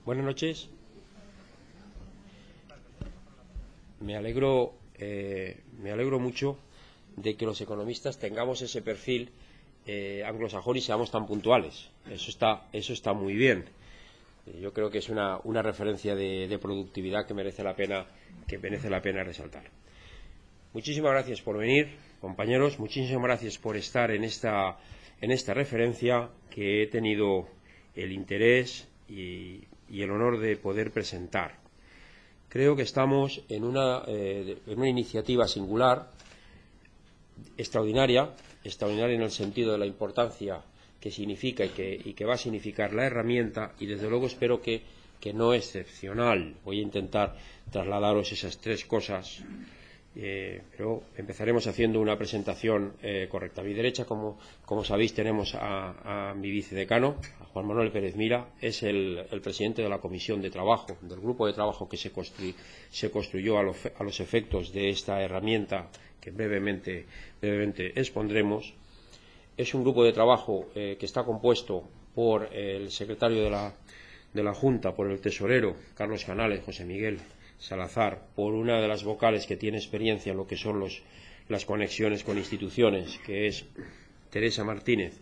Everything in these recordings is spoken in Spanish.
Buenas noches. Me alegro mucho de que los economistas tengamos ese perfil anglosajón y seamos tan puntuales. Eso está muy bien. Yo creo que es una referencia de productividad que merece la pena resaltar. Muchísimas gracias por venir, compañeros. Muchísimas gracias por estar en esta referencia que he tenido el interés y el honor de poder presentar. Creo que estamos en una iniciativa singular, extraordinaria en el sentido de la importancia que significa y que va a significar la herramienta, y desde luego espero que no excepcional. Voy a intentar trasladaros esas tres cosas, pero empezaremos haciendo una presentación correcta. A mi derecha, como sabéis, tenemos a mi vicedecano, a Juan Manuel Pérez Mira. Es el presidente de la comisión de trabajo, del grupo de trabajo que se construyó a los efectos de esta herramienta que brevemente expondremos. Es un grupo de trabajo que está compuesto por el secretario de la Junta, por el tesorero Carlos Canales, José Miguel Salazar, por una de las vocales que tiene experiencia en lo que son las conexiones con instituciones, que es Teresa Martínez,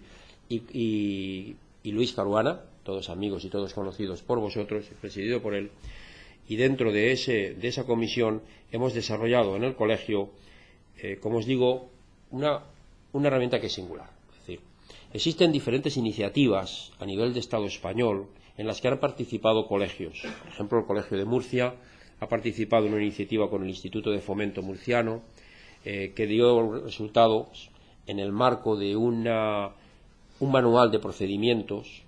y Luis Caruana, todos amigos y todos conocidos por vosotros, presidido por él. Y dentro de esa comisión hemos desarrollado en el colegio, como os digo, una herramienta que es singular. Es decir, existen diferentes iniciativas a nivel de Estado español en las que han participado colegios. Por ejemplo, el Colegio de Murcia ha participado en una iniciativa con el Instituto de Fomento Murciano, que dio resultados en el marco de un manual de procedimientos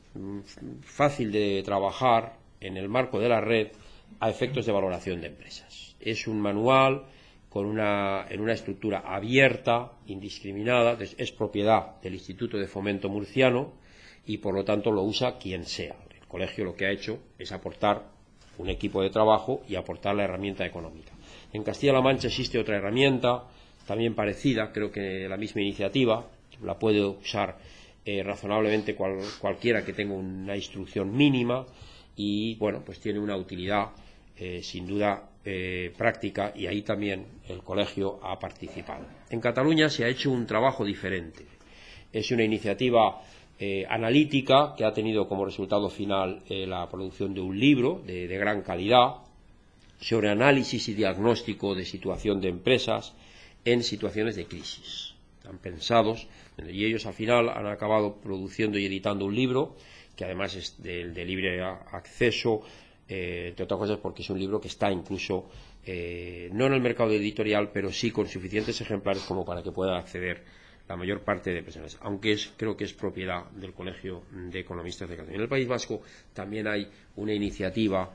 fácil de trabajar en el marco de la red a efectos de valoración de empresas. Es un manual en una estructura abierta, indiscriminada, es propiedad del Instituto de Fomento Murciano y por lo tanto lo usa quien sea. El colegio lo que ha hecho es aportar un equipo de trabajo y aportar la herramienta económica. En Castilla-La Mancha existe otra herramienta también parecida, creo que la misma iniciativa, la puede usar razonablemente cualquiera que tenga una instrucción mínima y bueno, pues tiene una utilidad sin duda práctica, y ahí también el colegio ha participado. En Cataluña se ha hecho un trabajo diferente. Es una iniciativa analítica que ha tenido como resultado final la producción de un libro de gran calidad sobre análisis y diagnóstico de situación de empresas en situaciones de crisis. Están pensados, y ellos al final han acabado produciendo y editando un libro que además es de libre acceso, entre otras cosas porque es un libro que está incluso no en el mercado editorial, pero sí con suficientes ejemplares como para que pueda acceder la mayor parte de personas, aunque creo que es propiedad del Colegio de Economistas de Cataluña. En el País Vasco también hay una iniciativa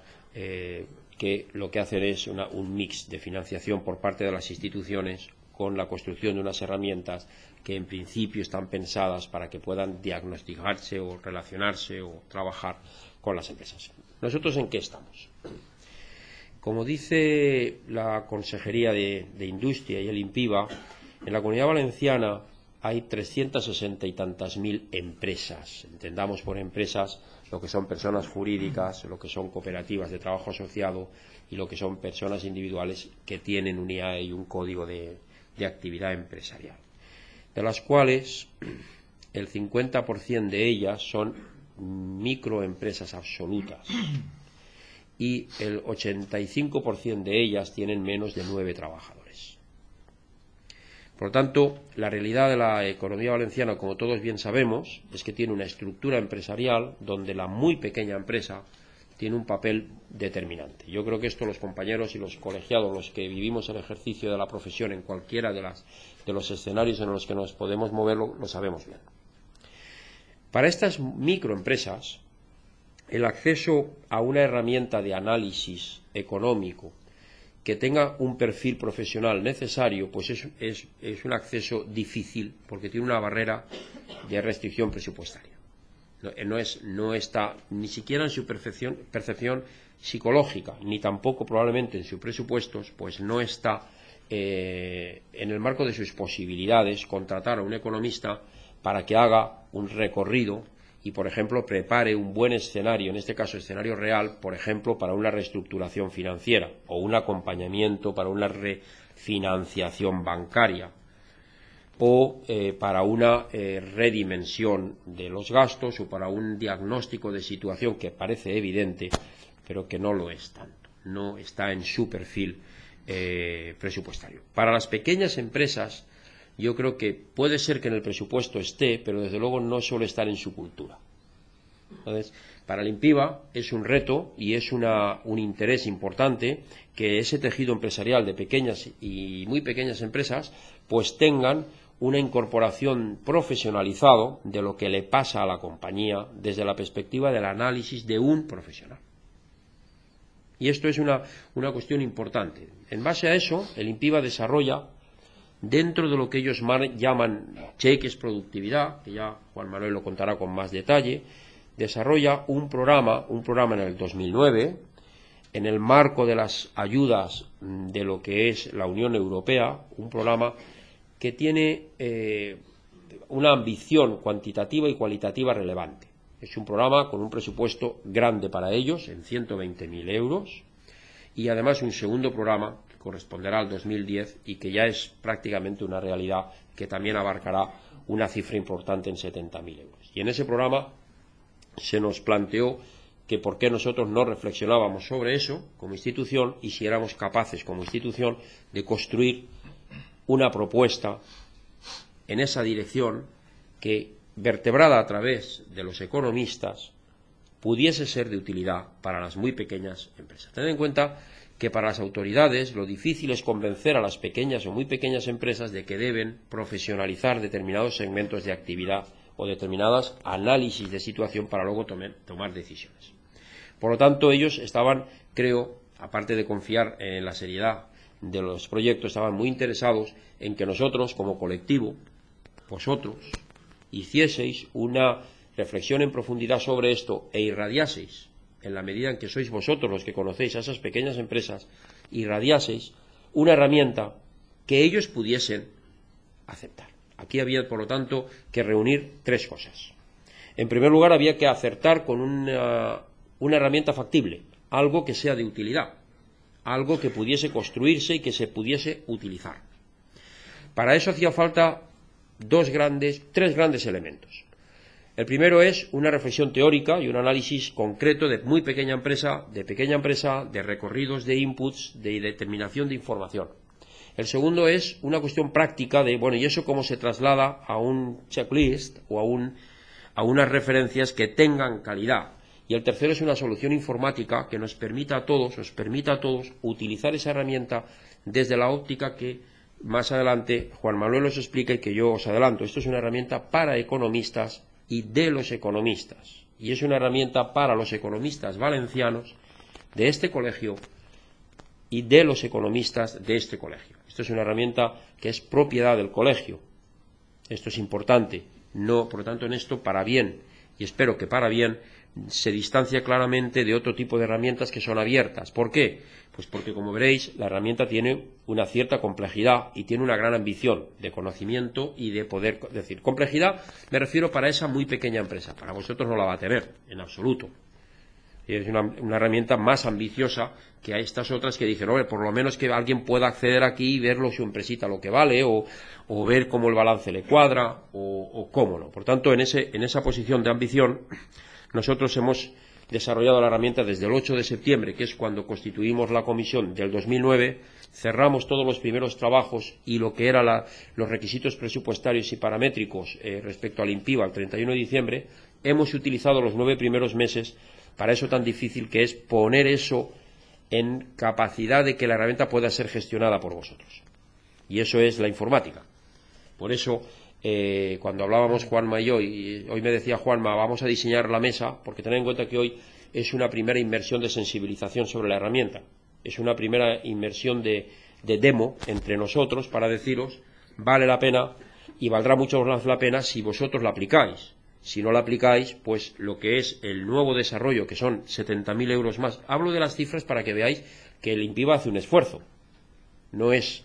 que lo que hace es un mix de financiación por parte de las instituciones con la construcción de unas herramientas que en principio están pensadas para que puedan diagnosticarse o relacionarse o trabajar con las empresas. ¿Nosotros en qué estamos? Como dice la Consejería de Industria y el INPIBA, en la Comunidad Valenciana hay 360 y tantas mil empresas. Entendamos por empresas lo que son personas jurídicas, lo que son cooperativas de trabajo asociado y lo que son personas individuales que tienen un IAE y un código de actividad empresarial, de las cuales el 50% de ellas son microempresas absolutas y el 85% de ellas tienen menos de 9 trabajadores. Por lo tanto, la realidad de la economía valenciana, como todos bien sabemos, es que tiene una estructura empresarial donde la muy pequeña empresa tiene un papel determinante. Yo creo que esto los compañeros y los colegiados, los que vivimos el ejercicio de la profesión en cualquiera de los escenarios en los que nos podemos mover, lo sabemos bien. Para estas microempresas, el acceso a una herramienta de análisis económico que tenga un perfil profesional necesario, pues es un acceso difícil porque tiene una barrera de restricción presupuestaria. No está ni siquiera en su percepción psicológica, ni tampoco probablemente en sus presupuestos, pues no está en el marco de sus posibilidades contratar a un economista para que haga un recorrido y, por ejemplo, prepare un buen escenario, en este caso escenario real, por ejemplo, para una reestructuración financiera o un acompañamiento para una refinanciación bancaria o para una redimensión de los gastos o para un diagnóstico de situación que parece evidente, pero que no lo es tanto, no está en su perfil presupuestario. Para las pequeñas empresas, yo creo que puede ser que en el presupuesto esté, pero desde luego no suele estar en su cultura. Entonces, para el INPIBA es un reto y es un interés importante que ese tejido empresarial de pequeñas y muy pequeñas empresas pues tengan una incorporación profesionalizado de lo que le pasa a la compañía desde la perspectiva del análisis de un profesional. Y esto es una cuestión importante. En base a eso, el INPIBA desarrolla, dentro de lo que ellos llaman cheques productividad, que ya Juan Manuel lo contará con más detalle, desarrolla un programa en el 2009, en el marco de las ayudas de lo que es la Unión Europea, un programa que tiene una ambición cuantitativa y cualitativa relevante. Es un programa con un presupuesto grande para ellos, en 120.000 euros, y además un segundo programa que corresponderá al 2010 y que ya es prácticamente una realidad que también abarcará una cifra importante en 70.000 euros. Y en ese programa se nos planteó que por qué nosotros no reflexionábamos sobre eso como institución y si éramos capaces como institución de construir una propuesta en esa dirección que, vertebrada a través de los economistas, pudiese ser de utilidad para las muy pequeñas empresas. Tened en cuenta que para las autoridades lo difícil es convencer a las pequeñas o muy pequeñas empresas de que deben profesionalizar determinados segmentos de actividad o determinados análisis de situación para luego tomar decisiones. Por lo tanto, ellos estaban, creo, aparte de confiar en la seriedad de los proyectos, estaban muy interesados en que nosotros, como colectivo, vosotros, hicieseis una reflexión en profundidad sobre esto e irradiaseis, en la medida en que sois vosotros los que conocéis a esas pequeñas empresas, irradiaseis una herramienta que ellos pudiesen aceptar. Aquí había, por lo tanto, que reunir tres cosas. En primer lugar, había que acertar con una herramienta factible, algo que sea de utilidad, algo que pudiese construirse y que se pudiese utilizar. Para eso hacía falta tres grandes elementos. El primero es una reflexión teórica y un análisis concreto de muy pequeña empresa, de recorridos de inputs, de determinación de información. El segundo es una cuestión práctica de, bueno, ¿y eso cómo se traslada a un checklist o a unas referencias que tengan calidad? Y el tercero es una solución informática que nos permita a todos, utilizar esa herramienta desde la óptica que más adelante Juan Manuel os explica y que yo os adelanto. Esto es una herramienta para economistas y de los economistas. Y es una herramienta para los economistas valencianos de este colegio y de los economistas de este colegio. Esto es una herramienta que es propiedad del colegio. Esto es importante. No, por lo tanto, en esto, para bien, y espero que para bien, se distancia claramente de otro tipo de herramientas que son abiertas. ¿Por qué? Pues porque, como veréis, la herramienta tiene una cierta complejidad y tiene una gran ambición de conocimiento y de poder decir. Complejidad me refiero para esa muy pequeña empresa. Para vosotros no la va a tener, en absoluto. Es una herramienta más ambiciosa que a estas otras que dicen, por lo menos que alguien pueda acceder aquí y verlo su empresita lo que vale, o ver cómo el balance le cuadra, o cómo no. Por tanto, en esa posición de ambición, nosotros hemos desarrollado la herramienta desde el 8 de septiembre, que es cuando constituimos la comisión del 2009, cerramos todos los primeros trabajos y lo que eran los requisitos presupuestarios y paramétricos respecto al INPIBA al 31 de diciembre, hemos utilizado los 9 primeros meses para eso tan difícil que es poner eso en capacidad de que la herramienta pueda ser gestionada por vosotros. Y eso es la informática. Por eso, cuando hablábamos Juanma y yo, y hoy me decía Juanma, vamos a diseñar la mesa, porque tened en cuenta que hoy es una primera inmersión de sensibilización sobre la herramienta. Es una primera inmersión de demo entre nosotros para deciros, vale la pena y valdrá mucho más la pena si vosotros la aplicáis. Si no la aplicáis, pues lo que es el nuevo desarrollo, que son 70.000 euros más. Hablo de las cifras para que veáis que el INPIBA hace un esfuerzo. No es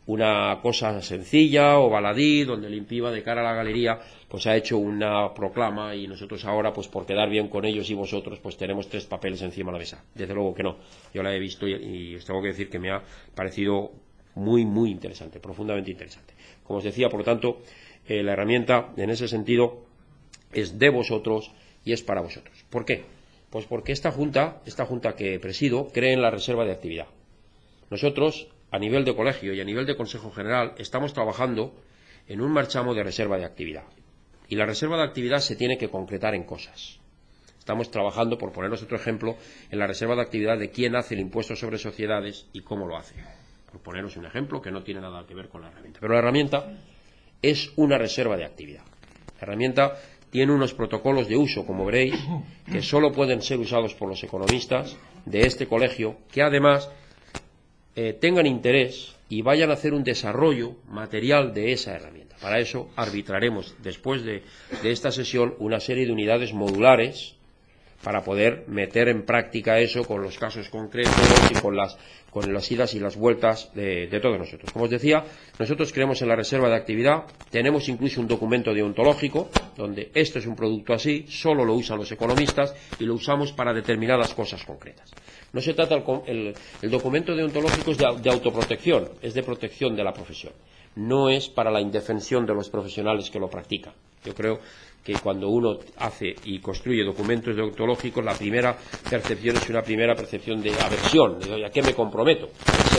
una cosa sencilla o baladí, donde el INPIBA, de cara a la galería, pues ha hecho una proclama, y nosotros ahora, pues por quedar bien con ellos y vosotros, pues tenemos 3 papeles encima de la mesa. Desde luego que no. Yo la he visto y os tengo que decir que me ha parecido muy, muy interesante, profundamente interesante. Como os decía, por lo tanto, la herramienta, en ese sentido, es de vosotros y es para vosotros. ¿Por qué? Pues porque esta junta que presido, cree en la reserva de actividad. Nosotros, a nivel de colegio y a nivel de Consejo General, estamos trabajando en un marchamo de reserva de actividad. Y la reserva de actividad se tiene que concretar en cosas. Estamos trabajando, por poneros otro ejemplo, en la reserva de actividad de quién hace el impuesto sobre sociedades y cómo lo hace. Por poneros un ejemplo que no tiene nada que ver con la herramienta. Pero la herramienta es una reserva de actividad. La herramienta tiene unos protocolos de uso, como veréis, que solo pueden ser usados por los economistas de este colegio, que además tengan interés y vayan a hacer un desarrollo material de esa herramienta. Para eso arbitraremos, después de esta sesión, una serie de unidades modulares para poder meter en práctica eso con los casos concretos y con las idas y las vueltas de todos nosotros. Como os decía, nosotros creemos en la reserva de actividad, tenemos incluso un documento deontológico, donde esto es un producto así, solo lo usan los economistas y lo usamos para determinadas cosas concretas. No se trata, el documento deontológico es de autoprotección, es de protección de la profesión, no es para la indefensión de los profesionales que lo practican. Yo creo que cuando uno hace y construye documentos deontológicos, la primera percepción es una primera percepción de aversión, de ¿a qué me comprometo?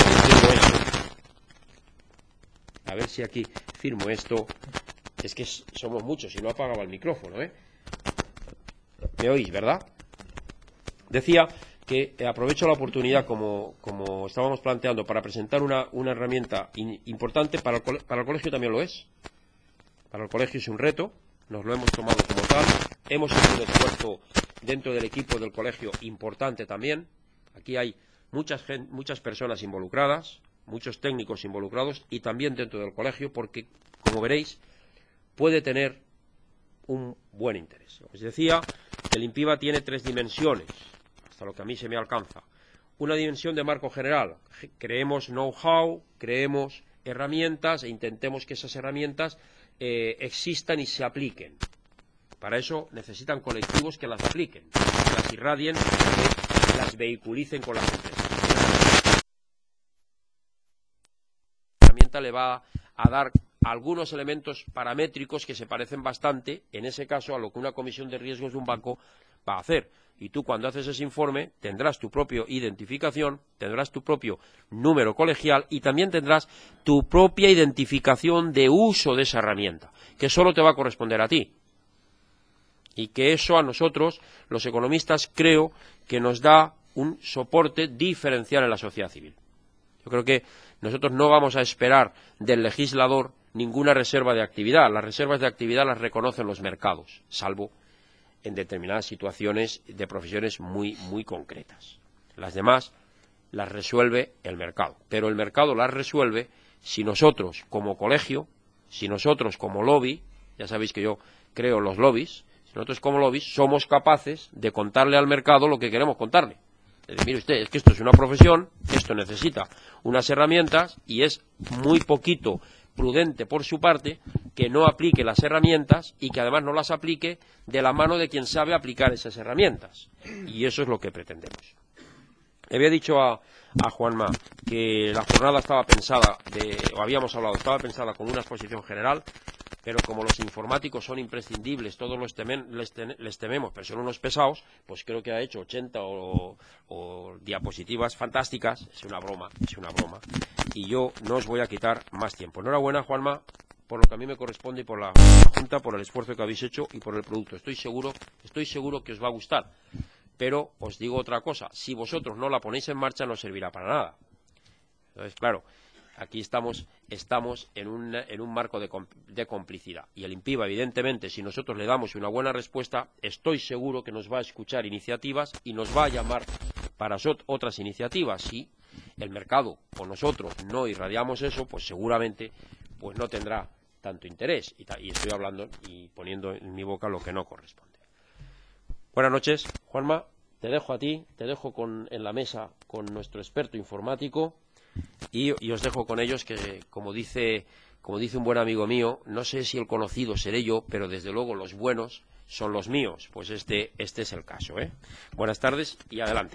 A ver si aquí firmo esto. Es que somos muchos y no apagaba el micrófono, ¿eh? ¿Me oís, verdad? Decía que aprovecho la oportunidad, como estábamos planteando, para presentar una herramienta importante. Para el colegio también lo es. Para el colegio es un reto. Nos lo hemos tomado como tal, hemos hecho un esfuerzo dentro del equipo del colegio importante también. Aquí hay muchas personas involucradas, muchos técnicos involucrados y también dentro del colegio, porque, como veréis, puede tener un buen interés. Os decía que el INPIBA tiene 3 dimensiones, hasta lo que a mí se me alcanza. Una dimensión de marco general, creemos know-how, creemos herramientas e intentemos que esas herramientas existan y se apliquen. Para eso necesitan colectivos que las apliquen, que las irradien, que las vehiculicen con las empresas. La herramienta le va a dar algunos elementos paramétricos que se parecen bastante, en ese caso, a lo que una comisión de riesgos de un banco va a hacer. Y tú, cuando haces ese informe, tendrás tu propia identificación, tendrás tu propio número colegial y también tendrás tu propia identificación de uso de esa herramienta, que solo te va a corresponder a ti. Y que eso a nosotros, los economistas, creo que nos da un soporte diferencial en la sociedad civil. Yo creo que nosotros no vamos a esperar del legislador ninguna reserva de actividad. Las reservas de actividad las reconocen los mercados, salvo en determinadas situaciones de profesiones muy, muy concretas. Las demás las resuelve el mercado, pero el mercado las resuelve si nosotros, como colegio, si nosotros, como lobby, ya sabéis que yo creo en los lobbies, si nosotros como lobbies somos capaces de contarle al mercado lo que queremos contarle. Es decir, mire usted, es que esto es una profesión, esto necesita unas herramientas y es muy poquito prudente por su parte que no aplique las herramientas y que además no las aplique de la mano de quien sabe aplicar esas herramientas. Y eso es lo que pretendemos. Le había dicho a Juanma que la jornada estaba pensada, estaba pensada como una exposición general, pero como los informáticos son imprescindibles, todos les tememos, pero son unos pesados, pues creo que ha hecho 80 o diapositivas fantásticas. Es una broma, y yo no os voy a quitar más tiempo. Enhorabuena, Juanma, por lo que a mí me corresponde y por la Junta, por el esfuerzo que habéis hecho y por el producto. Estoy seguro que os va a gustar, pero os digo otra cosa, si vosotros no la ponéis en marcha no servirá para nada. Entonces, claro, aquí estamos en un marco de complicidad. Y el INPIBA, evidentemente, si nosotros le damos una buena respuesta, estoy seguro que nos va a escuchar iniciativas y nos va a llamar para otras iniciativas. Si el mercado o nosotros no irradiamos eso, pues seguramente pues no tendrá tanto interés. Y estoy hablando y poniendo en mi boca lo que no corresponde. Buenas noches, Juanma. Te dejo a ti, te dejo en la mesa con nuestro experto informático y os dejo con ellos que, como dice un buen amigo mío, no sé si el conocido seré yo, pero desde luego los buenos son los míos. Pues este es el caso, ¿eh? Buenas tardes y adelante.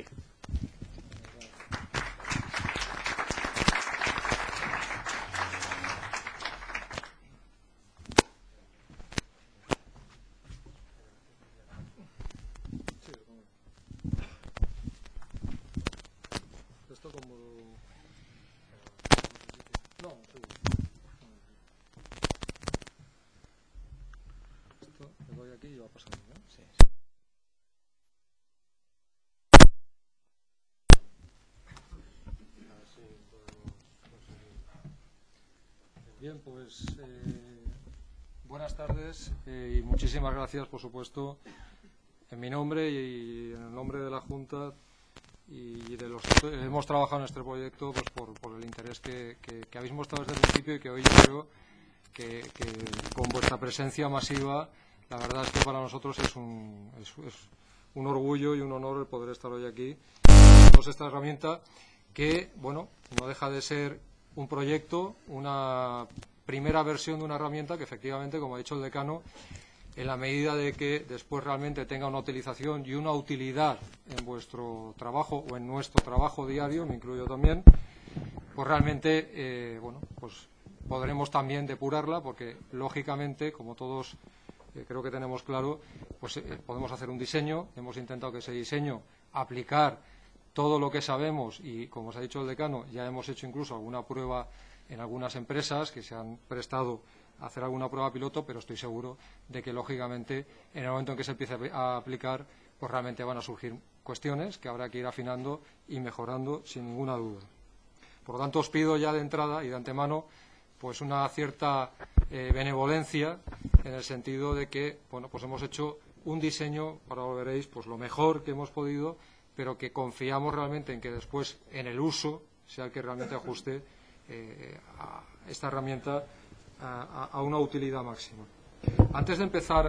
Bien, pues buenas tardes y muchísimas gracias, por supuesto, en mi nombre y en el nombre de la Junta y de los que hemos trabajado en este proyecto, pues por el interés que habéis mostrado desde el principio y que hoy yo creo que con vuestra presencia masiva, la verdad es que para nosotros es un orgullo y un honor el poder estar hoy aquí. Tenemos esta herramienta que, bueno, no deja de ser un proyecto, una primera versión de una herramienta que efectivamente, como ha dicho el decano, en la medida de que después realmente tenga una utilización y una utilidad en vuestro trabajo o en nuestro trabajo diario, me incluyo también, pues realmente bueno, pues podremos también depurarla porque, lógicamente, como todos creo que tenemos claro, pues podemos hacer un diseño. Hemos intentado que ese diseño aplicar todo lo que sabemos y, como os ha dicho el decano, ya hemos hecho incluso alguna prueba en algunas empresas que se han prestado a hacer alguna prueba piloto, pero estoy seguro de que, lógicamente, en el momento en que se empiece a aplicar, pues realmente van a surgir cuestiones que habrá que ir afinando y mejorando sin ninguna duda. Por lo tanto, os pido ya de entrada y de antemano pues una cierta benevolencia en el sentido de que, bueno, pues hemos hecho un diseño, ahora lo veréis, pues lo mejor que hemos podido, pero que confiamos realmente en que después, en el uso, sea el que realmente ajuste a esta herramienta a una utilidad máxima. Antes de empezar...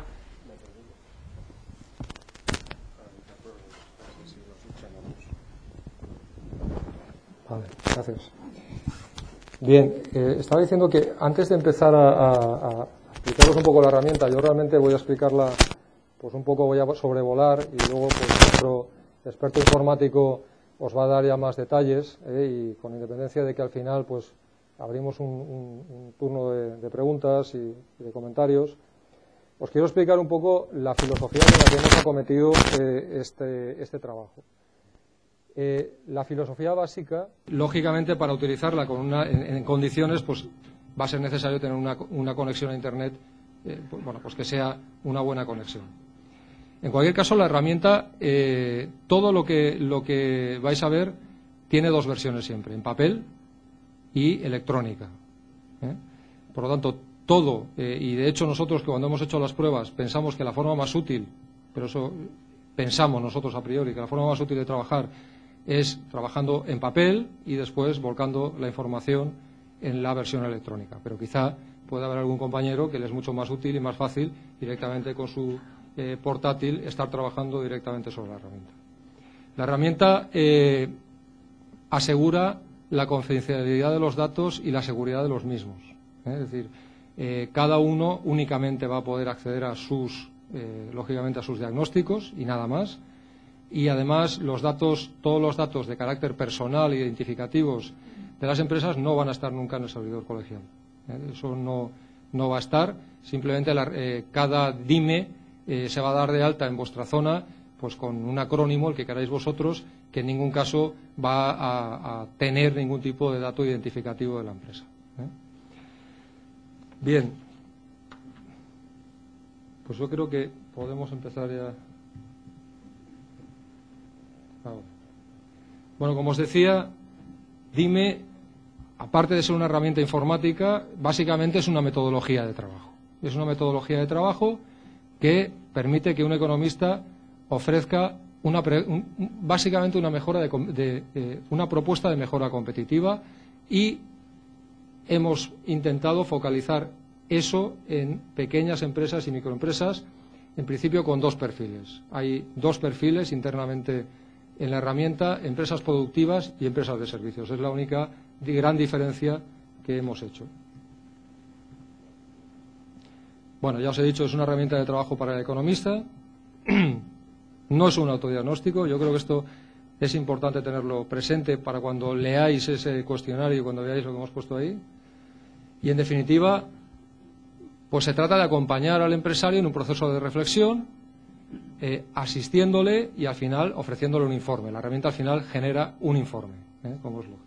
Vale, gracias. Bien, estaba diciendo que antes de empezar a explicaros un poco la herramienta, yo realmente voy a explicarla, pues un poco voy a sobrevolar y luego pues nuestro experto informático os va a dar ya más detalles y con independencia de que al final pues abrimos un turno de preguntas y de comentarios, os quiero explicar un poco la filosofía con la que hemos acometido este trabajo. La filosofía básica, lógicamente, para utilizarla en condiciones, pues va a ser necesario tener una conexión a Internet, bueno, pues que sea una buena conexión. En cualquier caso, la herramienta, todo lo que vais a ver, tiene dos versiones siempre, en papel y electrónica. Por lo tanto, todo, y de hecho nosotros que cuando hemos hecho las pruebas pensamos que la forma más útil, pero eso pensamos nosotros a priori, que la forma más útil de trabajar es trabajando en papel y después volcando la información en la versión electrónica. Pero quizá pueda haber algún compañero que le es mucho más útil y más fácil directamente con su portátil estar trabajando directamente sobre la herramienta. La herramienta asegura la confidencialidad de los datos y la seguridad de los mismos. Es decir, cada uno únicamente va a poder acceder a lógicamente a sus diagnósticos y nada más. Y además todos los datos de carácter personal e identificativos de las empresas no van a estar nunca en el servidor colegial. Eso no va a estar. Simplemente cada DIME se va a dar de alta en vuestra zona pues con un acrónimo, el que queráis vosotros, que en ningún caso va a tener ningún tipo de dato identificativo de la empresa. Bien. Pues yo creo que podemos empezar ya. Bueno, como os decía, DIME, aparte de ser una herramienta informática, básicamente es una metodología de trabajo. Es una metodología de trabajo que permite que un economista ofrezca básicamente una propuesta de mejora competitiva, y hemos intentado focalizar eso en pequeñas empresas y microempresas, en principio con dos perfiles. Hay dos perfiles internamente en la herramienta: empresas productivas y empresas de servicios. Es la única gran diferencia que hemos hecho. Bueno, ya os he dicho, es una herramienta de trabajo para el economista. No es un autodiagnóstico. Yo creo que esto es importante tenerlo presente para cuando leáis ese cuestionario, cuando veáis lo que hemos puesto ahí. Y, en definitiva, pues se trata de acompañar al empresario en un proceso de reflexión, asistiéndole y, al final, ofreciéndole un informe. La herramienta, al final, genera un informe, como es lógico.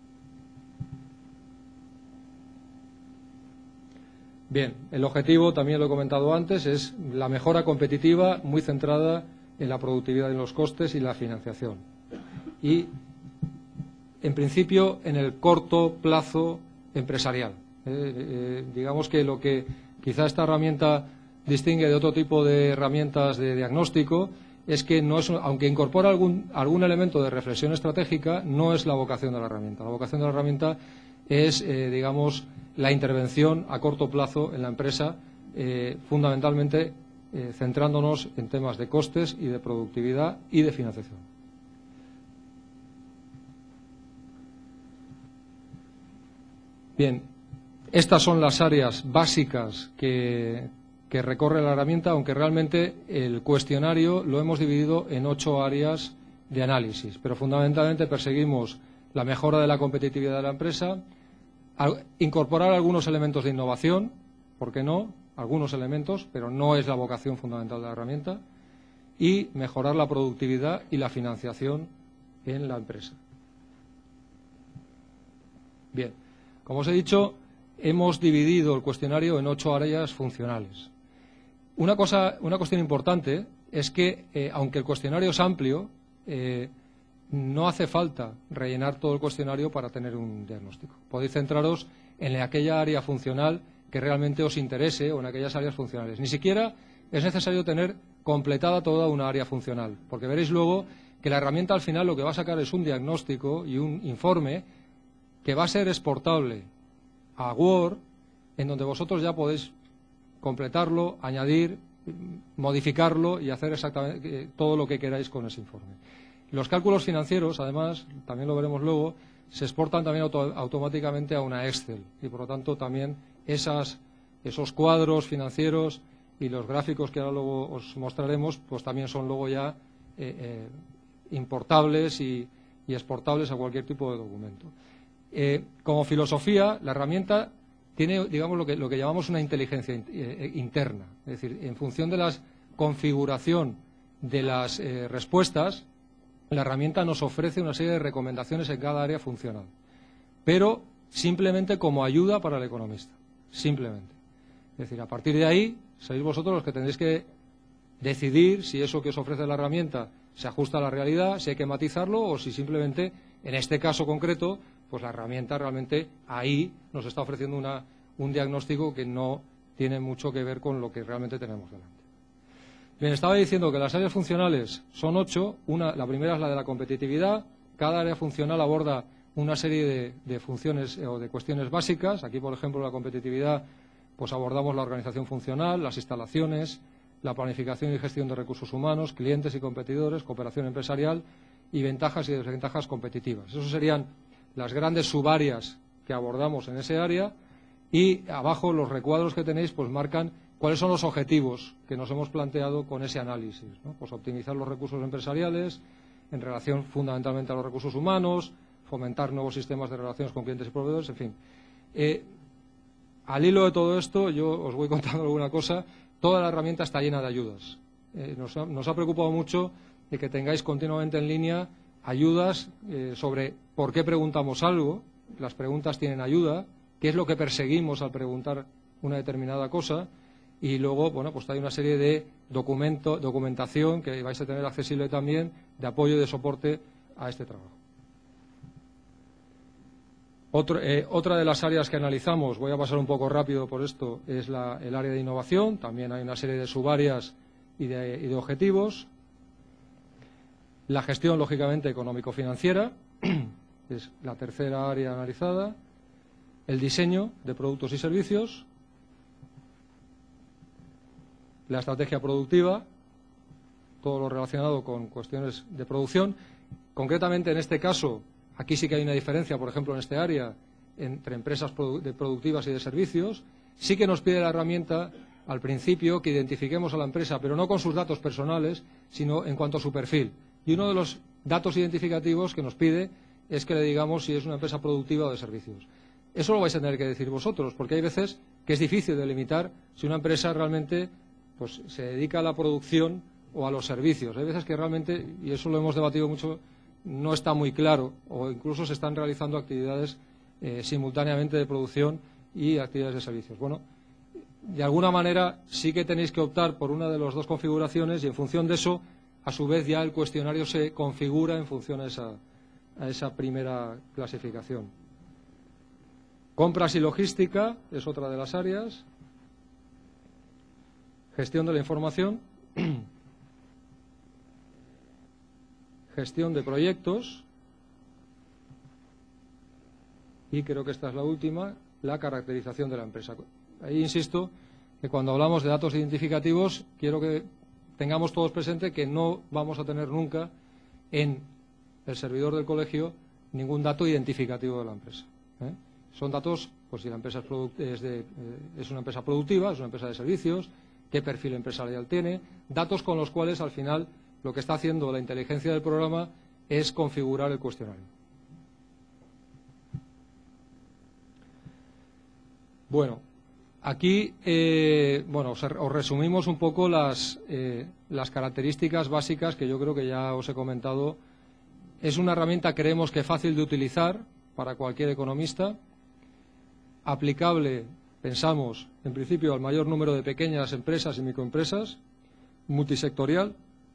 Bien, el objetivo, también lo he comentado antes, es la mejora competitiva muy centrada en la productividad y en los costes y la financiación. Y, en principio, en el corto plazo empresarial. Digamos que lo que quizá esta herramienta distingue de otro tipo de herramientas de diagnóstico es que, aunque incorpora algún elemento de reflexión estratégica, no es la vocación de la herramienta. La vocación de la herramienta es, digamos, la intervención a corto plazo en la empresa, fundamentalmente centrándonos en temas de costes y de productividad y de financiación. Bien, estas son las áreas básicas que recorre la herramienta, aunque realmente el cuestionario lo hemos dividido en 8 áreas de análisis, pero fundamentalmente perseguimos la mejora de la competitividad de la empresa, incorporar algunos elementos de innovación, ¿por qué no? Algunos elementos, pero no es la vocación fundamental de la herramienta, y mejorar la productividad y la financiación en la empresa. Bien, como os he dicho, hemos dividido el cuestionario en 8 áreas funcionales. Una cuestión importante es que, aunque el cuestionario es amplio, no hace falta rellenar todo el cuestionario para tener un diagnóstico. Podéis centraros en aquella área funcional que realmente os interese o en aquellas áreas funcionales. Ni siquiera es necesario tener completada toda una área funcional, porque veréis luego que la herramienta al final lo que va a sacar es un diagnóstico y un informe que va a ser exportable a Word, en donde vosotros ya podéis completarlo, añadir, modificarlo y hacer exactamente todo lo que queráis con ese informe. Los cálculos financieros, además, también lo veremos luego, se exportan también automáticamente a una Excel y, por lo tanto, también esos cuadros financieros y los gráficos que ahora luego os mostraremos, pues también son luego ya importables y exportables a cualquier tipo de documento. Como filosofía, la herramienta tiene, digamos, lo que llamamos una inteligencia interna. Es decir, en función de la configuración de las respuestas, la herramienta nos ofrece una serie de recomendaciones en cada área funcional, pero simplemente como ayuda para el economista, simplemente. Es decir, a partir de ahí, sois vosotros los que tendréis que decidir si eso que os ofrece la herramienta se ajusta a la realidad, si hay que matizarlo o si simplemente, en este caso concreto, pues la herramienta realmente ahí nos está ofreciendo un diagnóstico que no tiene mucho que ver con lo que realmente tenemos delante. Bien, estaba diciendo que las áreas funcionales son 8. La primera es la de la competitividad. Cada área funcional aborda una serie de funciones o de cuestiones básicas. Aquí, por ejemplo, la competitividad, pues abordamos la organización funcional, las instalaciones, la planificación y gestión de recursos humanos, clientes y competidores, cooperación empresarial y ventajas y desventajas competitivas. Esos serían las grandes subáreas que abordamos en ese área, y abajo los recuadros que tenéis pues marcan cuáles son los objetivos que nos hemos planteado con ese análisis, ¿no? Pues optimizar los recursos empresariales en relación fundamentalmente a los recursos humanos, fomentar nuevos sistemas de relaciones con clientes y proveedores, en fin. Al hilo de todo esto, yo os voy contando alguna cosa. Toda la herramienta está llena de ayudas. Nos ha preocupado mucho de que tengáis continuamente en línea ayudas sobre por qué preguntamos algo. Las preguntas tienen ayuda, qué es lo que perseguimos al preguntar una determinada cosa, y luego, bueno, pues hay una serie de documentación que vais a tener accesible también, de apoyo y de soporte a este trabajo. Otra de las áreas que analizamos, voy a pasar un poco rápido por esto, es el área de innovación. También hay una serie de subáreas y de objetivos. La gestión, lógicamente, económico-financiera, es la tercera área analizada. El diseño de productos y servicios. La estrategia productiva, todo lo relacionado con cuestiones de producción. Concretamente, en este caso, Aquí sí que hay una diferencia, por ejemplo, en este área, entre empresas productivas y de servicios. Sí que nos pide la herramienta, al principio, que identifiquemos a la empresa, pero no con sus datos personales, sino en cuanto a su perfil. Y uno de los datos identificativos que nos pide es que le digamos si es una empresa productiva o de servicios. Eso lo vais a tener que decir vosotros, porque hay veces que es difícil delimitar si una empresa realmente pues, se dedica a la producción o a los servicios. Hay veces que realmente, y eso lo hemos debatido mucho, no está muy claro, o incluso se están realizando actividades simultáneamente de producción y actividades de servicios. Bueno, de alguna manera sí que tenéis que optar por una de las dos configuraciones y en función de eso, a su vez ya el cuestionario se configura en función a esa primera clasificación. Compras y logística es otra de las áreas. Gestión de la información. Gestión de proyectos. Y creo que esta es la última, la caracterización de la empresa. Ahí insisto que cuando hablamos de datos identificativos, quiero que tengamos todos presente que no vamos a tener nunca en el servidor del colegio ningún dato identificativo de la empresa. Son datos, pues si la empresa es una empresa productiva, es una empresa de servicios, qué perfil empresarial tiene, datos con los cuales al final lo que está haciendo la inteligencia del programa es configurar el cuestionario. Bueno, aquí os resumimos un poco las características básicas que yo creo que ya os he comentado. Es una herramienta, creemos que fácil de utilizar para cualquier economista, aplicable, pensamos, en principio al mayor número de pequeñas empresas y microempresas, multisectorial.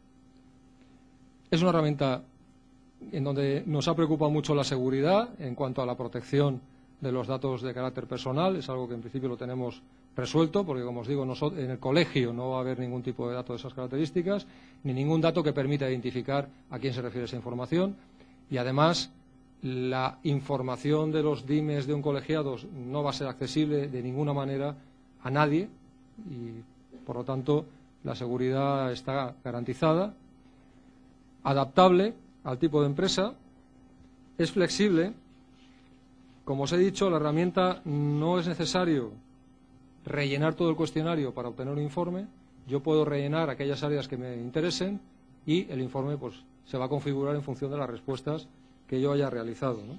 Es una herramienta en donde nos ha preocupado mucho la seguridad en cuanto a la protección de los datos de carácter personal. Es algo que en principio lo tenemos resuelto, porque como os digo, en el colegio no va a haber ningún tipo de dato de esas características, ni ningún dato que permita identificar a quién se refiere esa información. Y además, la información de los dimes de un colegiado no va a ser accesible de ninguna manera a nadie y, por lo tanto, la seguridad está garantizada. Adaptable al tipo de empresa. Es flexible. Como os he dicho, la herramienta no es necesario rellenar todo el cuestionario para obtener un informe. Yo puedo rellenar aquellas áreas que me interesen y el informe pues, se va a configurar en función de las respuestas que yo haya realizado, ¿no?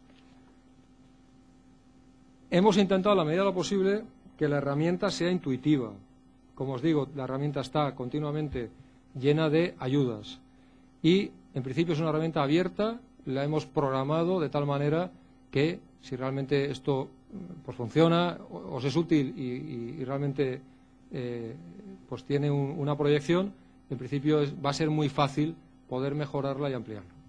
Hemos intentado, a la medida de lo posible, que la herramienta sea intuitiva. Como os digo, la herramienta está continuamente llena de ayudas. Y, en principio, es una herramienta abierta, la hemos programado de tal manera que, si realmente esto pues, funciona, os es útil y realmente pues tiene una proyección, en principio va a ser muy fácil poder mejorarla y ampliarla.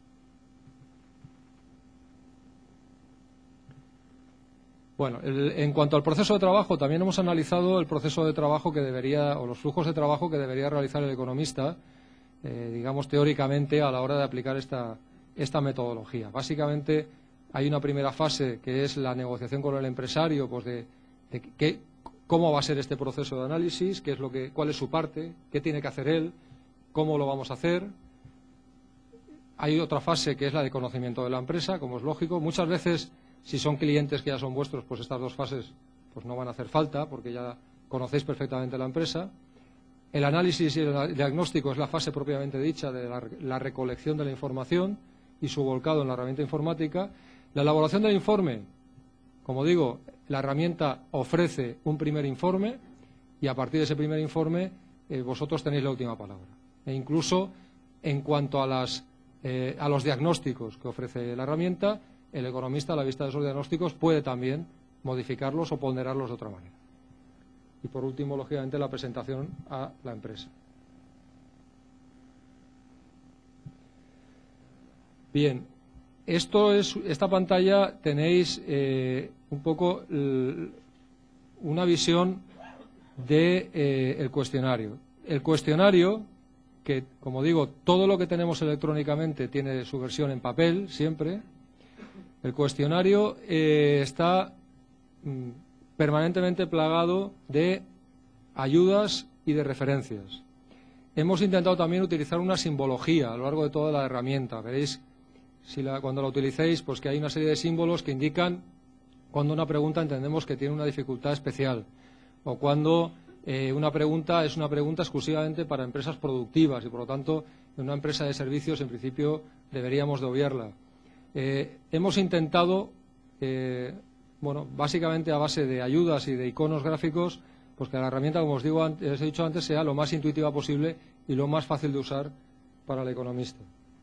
Bueno, en cuanto al proceso de trabajo, también hemos analizado el proceso de trabajo que debería, o los flujos de trabajo que debería realizar el economista, digamos teóricamente, a la hora de aplicar esta metodología. Básicamente, hay una primera fase que es la negociación con el empresario, pues de cómo va a ser este proceso de análisis, cuál es su parte, qué tiene que hacer él, cómo lo vamos a hacer. Hay otra fase que es la de conocimiento de la empresa, como es lógico. Muchas veces, si son clientes que ya son vuestros, pues estas dos fases pues no van a hacer falta, porque ya conocéis perfectamente la empresa. El análisis y el diagnóstico es la fase propiamente dicha de la recolección de la información y su volcado en la herramienta informática. La elaboración del informe, como digo, la herramienta ofrece un primer informe y a partir de ese primer informe vosotros tenéis la última palabra. E incluso en cuanto a los diagnósticos que ofrece la herramienta, el economista, a la vista de esos diagnósticos, puede también modificarlos o ponderarlos de otra manera. Y por último, lógicamente, la presentación a la empresa. Bien, esta pantalla tenéis un poco una visión del cuestionario. El cuestionario, que como digo, todo lo que tenemos electrónicamente tiene su versión en papel siempre. El cuestionario está permanentemente plagado de ayudas y de referencias. Hemos intentado también utilizar una simbología a lo largo de toda la herramienta. Veréis cuando la utilicéis, pues que hay una serie de símbolos que indican cuando una pregunta entendemos que tiene una dificultad especial o cuando una pregunta es una pregunta exclusivamente para empresas productivas y, por lo tanto, en una empresa de servicios, en principio, deberíamos de obviarla. Hemos intentado, básicamente a base de ayudas y de iconos gráficos, pues que la herramienta, como os he dicho antes, sea lo más intuitiva posible y lo más fácil de usar para el economista.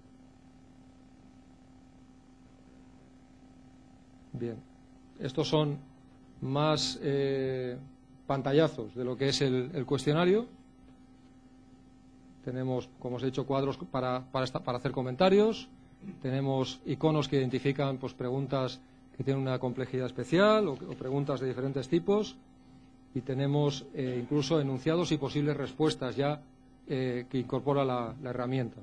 Bien, estos son más pantallazos de lo que es el cuestionario. Tenemos, como os he dicho, cuadros para hacer comentarios. Tenemos iconos que identifican pues, preguntas que tienen una complejidad especial o preguntas de diferentes tipos. Y tenemos incluso enunciados y posibles respuestas ya que incorpora la herramienta.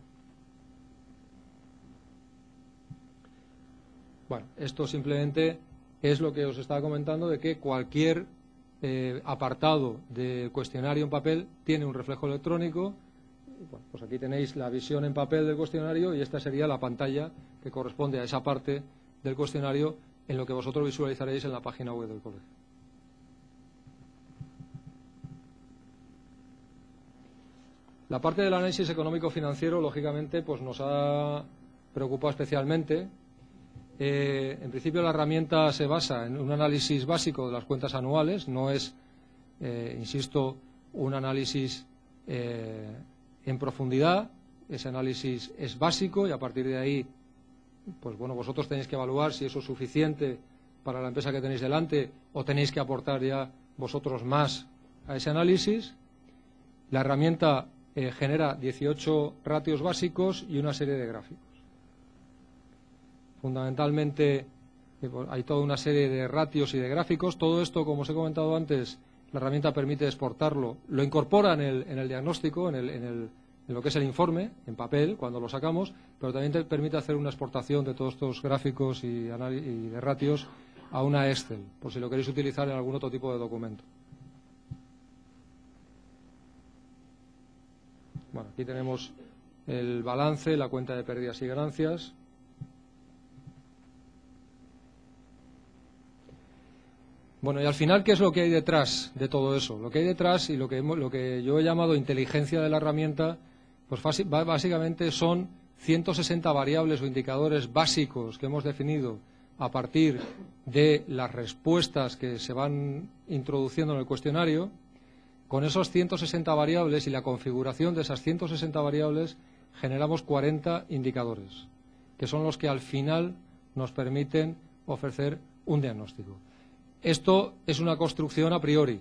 Bueno, esto simplemente es lo que os estaba comentando de que cualquier apartado del cuestionario en papel tiene un reflejo electrónico. Bueno, pues aquí tenéis la visión en papel del cuestionario y esta sería la pantalla que corresponde a esa parte del cuestionario en lo que vosotros visualizaréis en la página web del colegio. La parte del análisis económico-financiero, lógicamente, pues nos ha preocupado especialmente. En principio, la herramienta se basa en un análisis básico de las cuentas anuales. No es, insisto, un análisis en profundidad. Ese análisis es básico y a partir de ahí, pues bueno, vosotros tenéis que evaluar si eso es suficiente para la empresa que tenéis delante o tenéis que aportar ya vosotros más a ese análisis. La herramienta genera 18 ratios básicos y una serie de gráficos. Fundamentalmente hay toda una serie de ratios y de gráficos. Todo esto, como os he comentado antes, la herramienta permite exportarlo. Lo incorpora en el diagnóstico, en lo que es el informe, en papel, cuando lo sacamos, pero también te permite hacer una exportación de todos estos gráficos y de ratios a una Excel, por si lo queréis utilizar en algún otro tipo de documento. Bueno, aquí tenemos el balance, la cuenta de pérdidas y ganancias. Bueno, y al final, ¿qué es lo que hay detrás de todo eso? Lo que hay detrás y lo que yo he llamado inteligencia de la herramienta, pues básicamente son 160 variables o indicadores básicos que hemos definido a partir de las respuestas que se van introduciendo en el cuestionario. Con esos 160 variables y la configuración de esas 160 variables generamos 40 indicadores, que son los que al final nos permiten ofrecer un diagnóstico. Esto es una construcción a priori,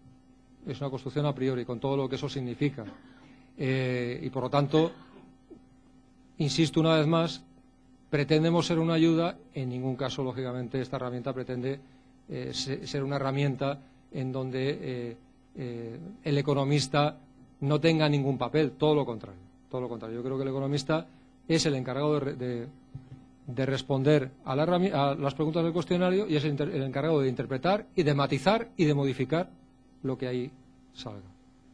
con todo lo que eso significa. Y por lo tanto, insisto una vez más, pretendemos ser una ayuda. En ningún caso, lógicamente, esta herramienta pretende ser una herramienta en donde el economista no tenga ningún papel, todo lo contrario. Yo creo que el economista es el encargado de responder a las preguntas del cuestionario y es el encargado de interpretar y de matizar y de modificar lo que ahí salga.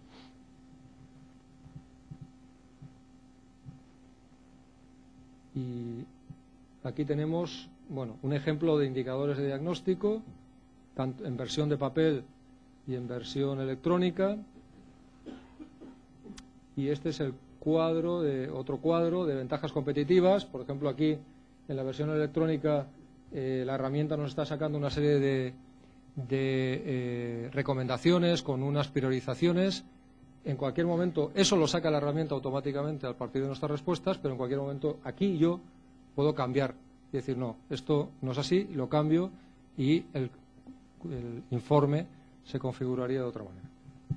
Y aquí tenemos, bueno, un ejemplo de indicadores de diagnóstico, tanto en versión de papel y en versión electrónica. Y este es otro cuadro de ventajas competitivas. Por ejemplo, aquí en la versión electrónica la herramienta nos está sacando una serie de recomendaciones con unas priorizaciones. En cualquier momento, eso lo saca la herramienta automáticamente a partir de nuestras respuestas, pero en cualquier momento aquí yo puedo cambiar y decir, no, esto no es así, lo cambio y el informe se configuraría de otra manera.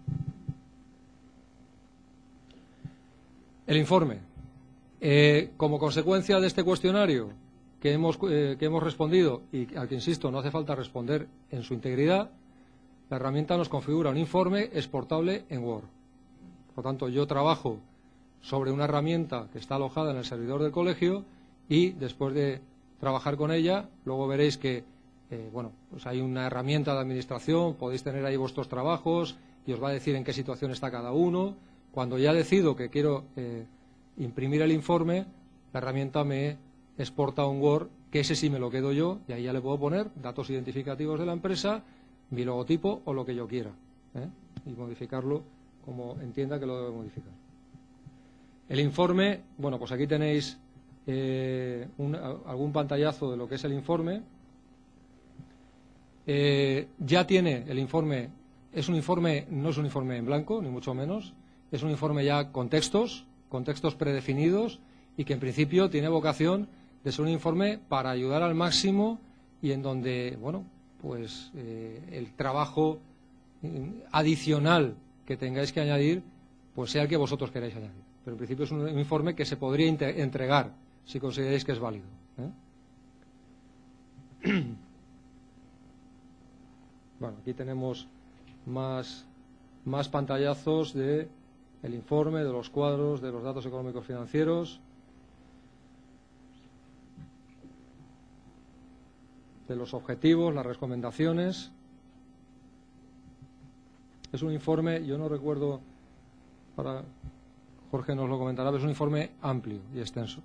El informe. Como consecuencia de este cuestionario que hemos respondido y al que, insisto, no hace falta responder en su integridad, la herramienta nos configura un informe exportable en Word. Por lo tanto, yo trabajo sobre una herramienta que está alojada en el servidor del colegio y después de trabajar con ella, luego veréis que pues hay una herramienta de administración, podéis tener ahí vuestros trabajos y os va a decir en qué situación está cada uno. Cuando ya decido que quiero imprimir el informe, la herramienta me exporta un Word, que ese sí me lo quedo yo, y ahí ya le puedo poner datos identificativos de la empresa, mi logotipo o lo que yo quiera, y modificarlo como entienda que lo debe modificar. El informe, bueno, pues aquí tenéis algún pantallazo de lo que es el informe. Ya tiene el informe, no es un informe en blanco, ni mucho menos, es un informe ya con textos predefinidos y que en principio tiene vocación de ser un informe para ayudar al máximo y en donde, bueno, pues el trabajo adicional que tengáis que añadir, pues sea el que vosotros queráis añadir. Pero en principio es un informe que se podría entregar si consideráis que es válido. Bueno, aquí tenemos más pantallazos de el informe, de los cuadros, de los datos económicos financieros, de los objetivos, las recomendaciones. Es un informe, yo no recuerdo, ahora Jorge nos lo comentará, pero es un informe amplio y extenso.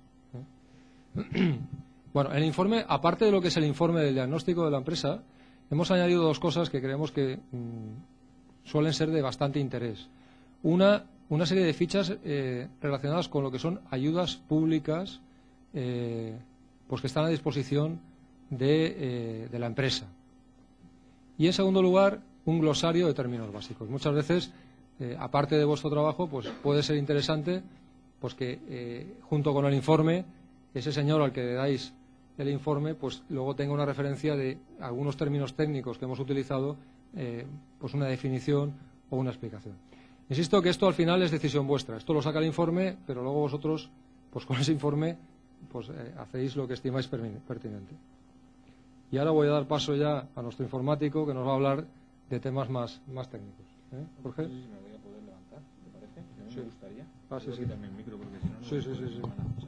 Bueno, el informe, aparte de lo que es el informe del diagnóstico de la empresa, hemos añadido dos cosas que creemos que suelen ser de bastante interés. Una serie de fichas relacionadas con lo que son ayudas públicas pues que están a disposición de la empresa. Y en segundo lugar, un glosario de términos básicos. Muchas veces, aparte de vuestro trabajo, pues puede ser interesante pues que junto con el informe, ese señor al que le dais el informe, pues luego tenga una referencia de algunos términos técnicos que hemos utilizado, pues una definición o una explicación. Insisto que esto al final es decisión vuestra. Esto lo saca el informe, pero luego vosotros, pues con ese informe, pues hacéis lo que estimáis pertinente. Y ahora voy a dar paso ya a nuestro informático, que nos va a hablar de temas más técnicos. Jorge. Sí, me voy a poder levantar, ¿te parece? A mí sí. me gustaría. Ah, sí, sí. Quitarme el micro porque si no, Sí.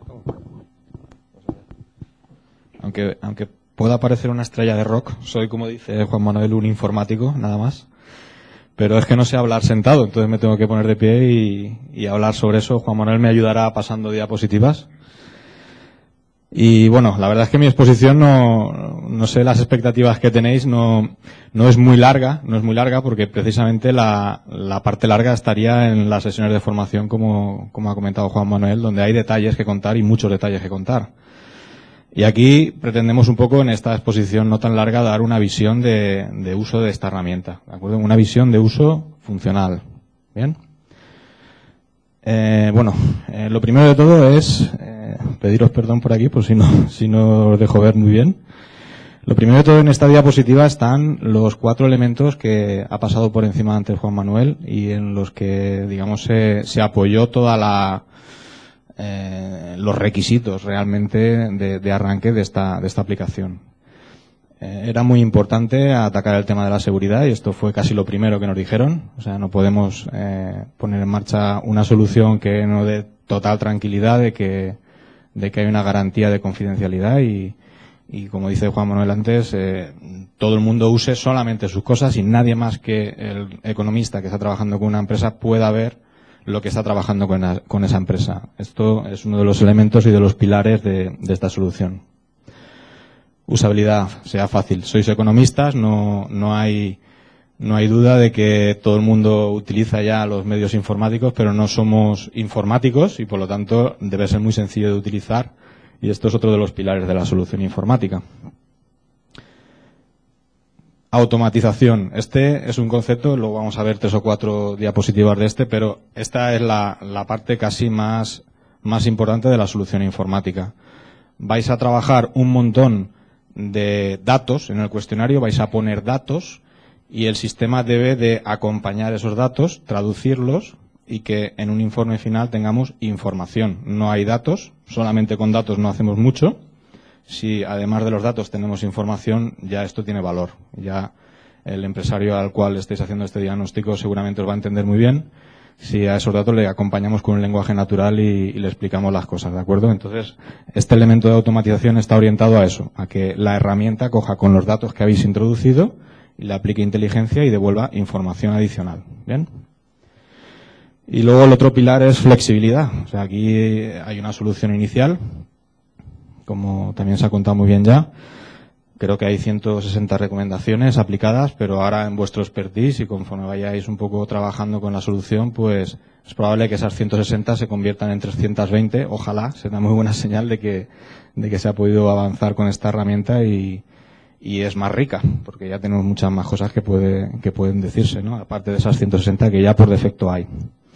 Aunque pueda parecer una estrella de rock, soy, como dice Juan Manuel, un informático, nada más. Pero es que no sé hablar sentado, entonces me tengo que poner de pie y hablar sobre eso. Juan Manuel me ayudará pasando diapositivas. Y bueno, la verdad es que mi exposición no sé las expectativas que tenéis, no es muy larga porque precisamente la parte larga estaría en las sesiones de formación como ha comentado Juan Manuel, donde hay detalles que contar y muchos detalles que contar. Y aquí pretendemos un poco en esta exposición no tan larga dar una visión de uso de esta herramienta, ¿de acuerdo? Una visión de uso funcional. ¿Bien? Lo primero de todo es pediros perdón por aquí, pues si no os dejo ver muy bien. Lo primero de todo en esta diapositiva están los 4 elementos que ha pasado por encima antes Juan Manuel y en los que, digamos, se apoyó toda los requisitos realmente de arranque de esta aplicación. Era muy importante atacar el tema de la seguridad y esto fue casi lo primero que nos dijeron. O sea, no podemos poner en marcha una solución que no dé total tranquilidad de que hay una garantía de confidencialidad y como dice Juan Manuel antes, todo el mundo use solamente sus cosas y nadie más que el economista que está trabajando con una empresa pueda ver lo que está trabajando con esa empresa. Esto es uno de los elementos y de los pilares de esta solución. Usabilidad, sea fácil. Sois economistas, no hay duda de que todo el mundo utiliza ya los medios informáticos, pero no somos informáticos y por lo tanto debe ser muy sencillo de utilizar y esto es otro de los pilares de la solución informática. Automatización. Este es un concepto, luego vamos a ver 3 o 4 diapositivas de este, pero esta es la parte casi más importante de la solución informática. Vais a trabajar un montón de datos en el cuestionario, vais a poner datos y el sistema debe de acompañar esos datos, traducirlos y que en un informe final tengamos información. No hay datos, solamente con datos no hacemos mucho. Si además de los datos tenemos información, ya esto tiene valor. Ya el empresario al cual estéis haciendo este diagnóstico seguramente os va a entender muy bien. Si a esos datos le acompañamos con un lenguaje natural y le explicamos las cosas, ¿de acuerdo? Entonces, este elemento de automatización está orientado a eso, a que la herramienta coja con los datos que habéis introducido y le aplique inteligencia y devuelva información adicional. ¿Bien? Y luego el otro pilar es flexibilidad. O sea, aquí hay una solución inicial como también se ha contado muy bien ya. Creo que hay 160 recomendaciones aplicadas, pero ahora en vuestro expertise y conforme vayáis un poco trabajando con la solución, pues es probable que esas 160 se conviertan en 320. Ojalá, será muy buena señal de que se ha podido avanzar con esta herramienta y es más rica, porque ya tenemos muchas más cosas que pueden decirse, ¿no? Aparte de esas 160 que ya por defecto hay.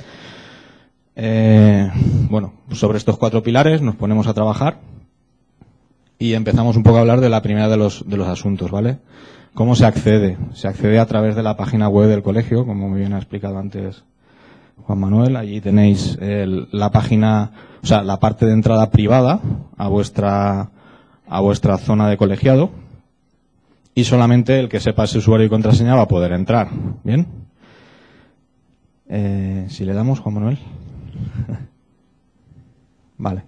Bueno, sobre estos 4 pilares nos ponemos a trabajar. Y empezamos un poco a hablar de la primera de los asuntos, ¿vale? ¿Cómo se accede? Se accede a través de la página web del colegio, como muy bien ha explicado antes Juan Manuel. Allí tenéis la página, o sea, la parte de entrada privada a vuestra zona de colegiado. Y solamente el que sepa ese usuario y contraseña va a poder entrar. ¿Bien? Si le damos, Juan Manuel. Vale.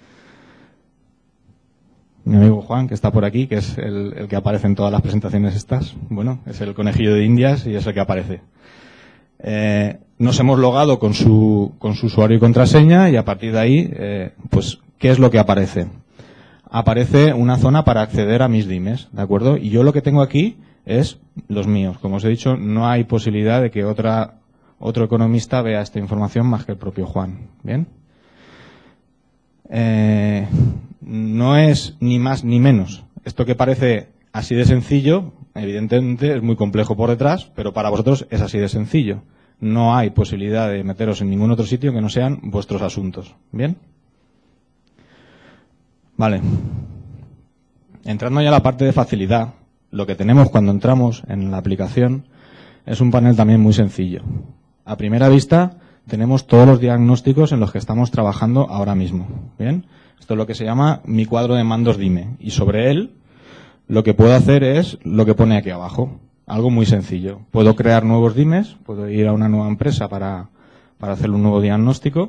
Mi amigo Juan, que está por aquí, que es el que aparece en todas las presentaciones estas. Bueno, es el conejillo de Indias y es el que aparece. Nos hemos logado con su usuario y contraseña y a partir de ahí, pues, ¿qué es lo que aparece? Aparece una zona para acceder a mis dimes, ¿de acuerdo? Y yo lo que tengo aquí es los míos. Como os he dicho, no hay posibilidad de que otro economista vea esta información más que el propio Juan. ¿Bien? No es ni más ni menos. Esto que parece así de sencillo, evidentemente es muy complejo por detrás, pero para vosotros es así de sencillo. No hay posibilidad de meteros en ningún otro sitio que no sean vuestros asuntos. ¿Bien? Vale. Entrando ya a la parte de facilidad, lo que tenemos cuando entramos en la aplicación es un panel también muy sencillo. A primera vista tenemos todos los diagnósticos en los que estamos trabajando ahora mismo. ¿Bien? Esto es lo que se llama mi cuadro de mandos DIME. Y sobre él, lo que puedo hacer es lo que pone aquí abajo. Algo muy sencillo. Puedo crear nuevos DIMES, puedo ir a una nueva empresa para hacer un nuevo diagnóstico.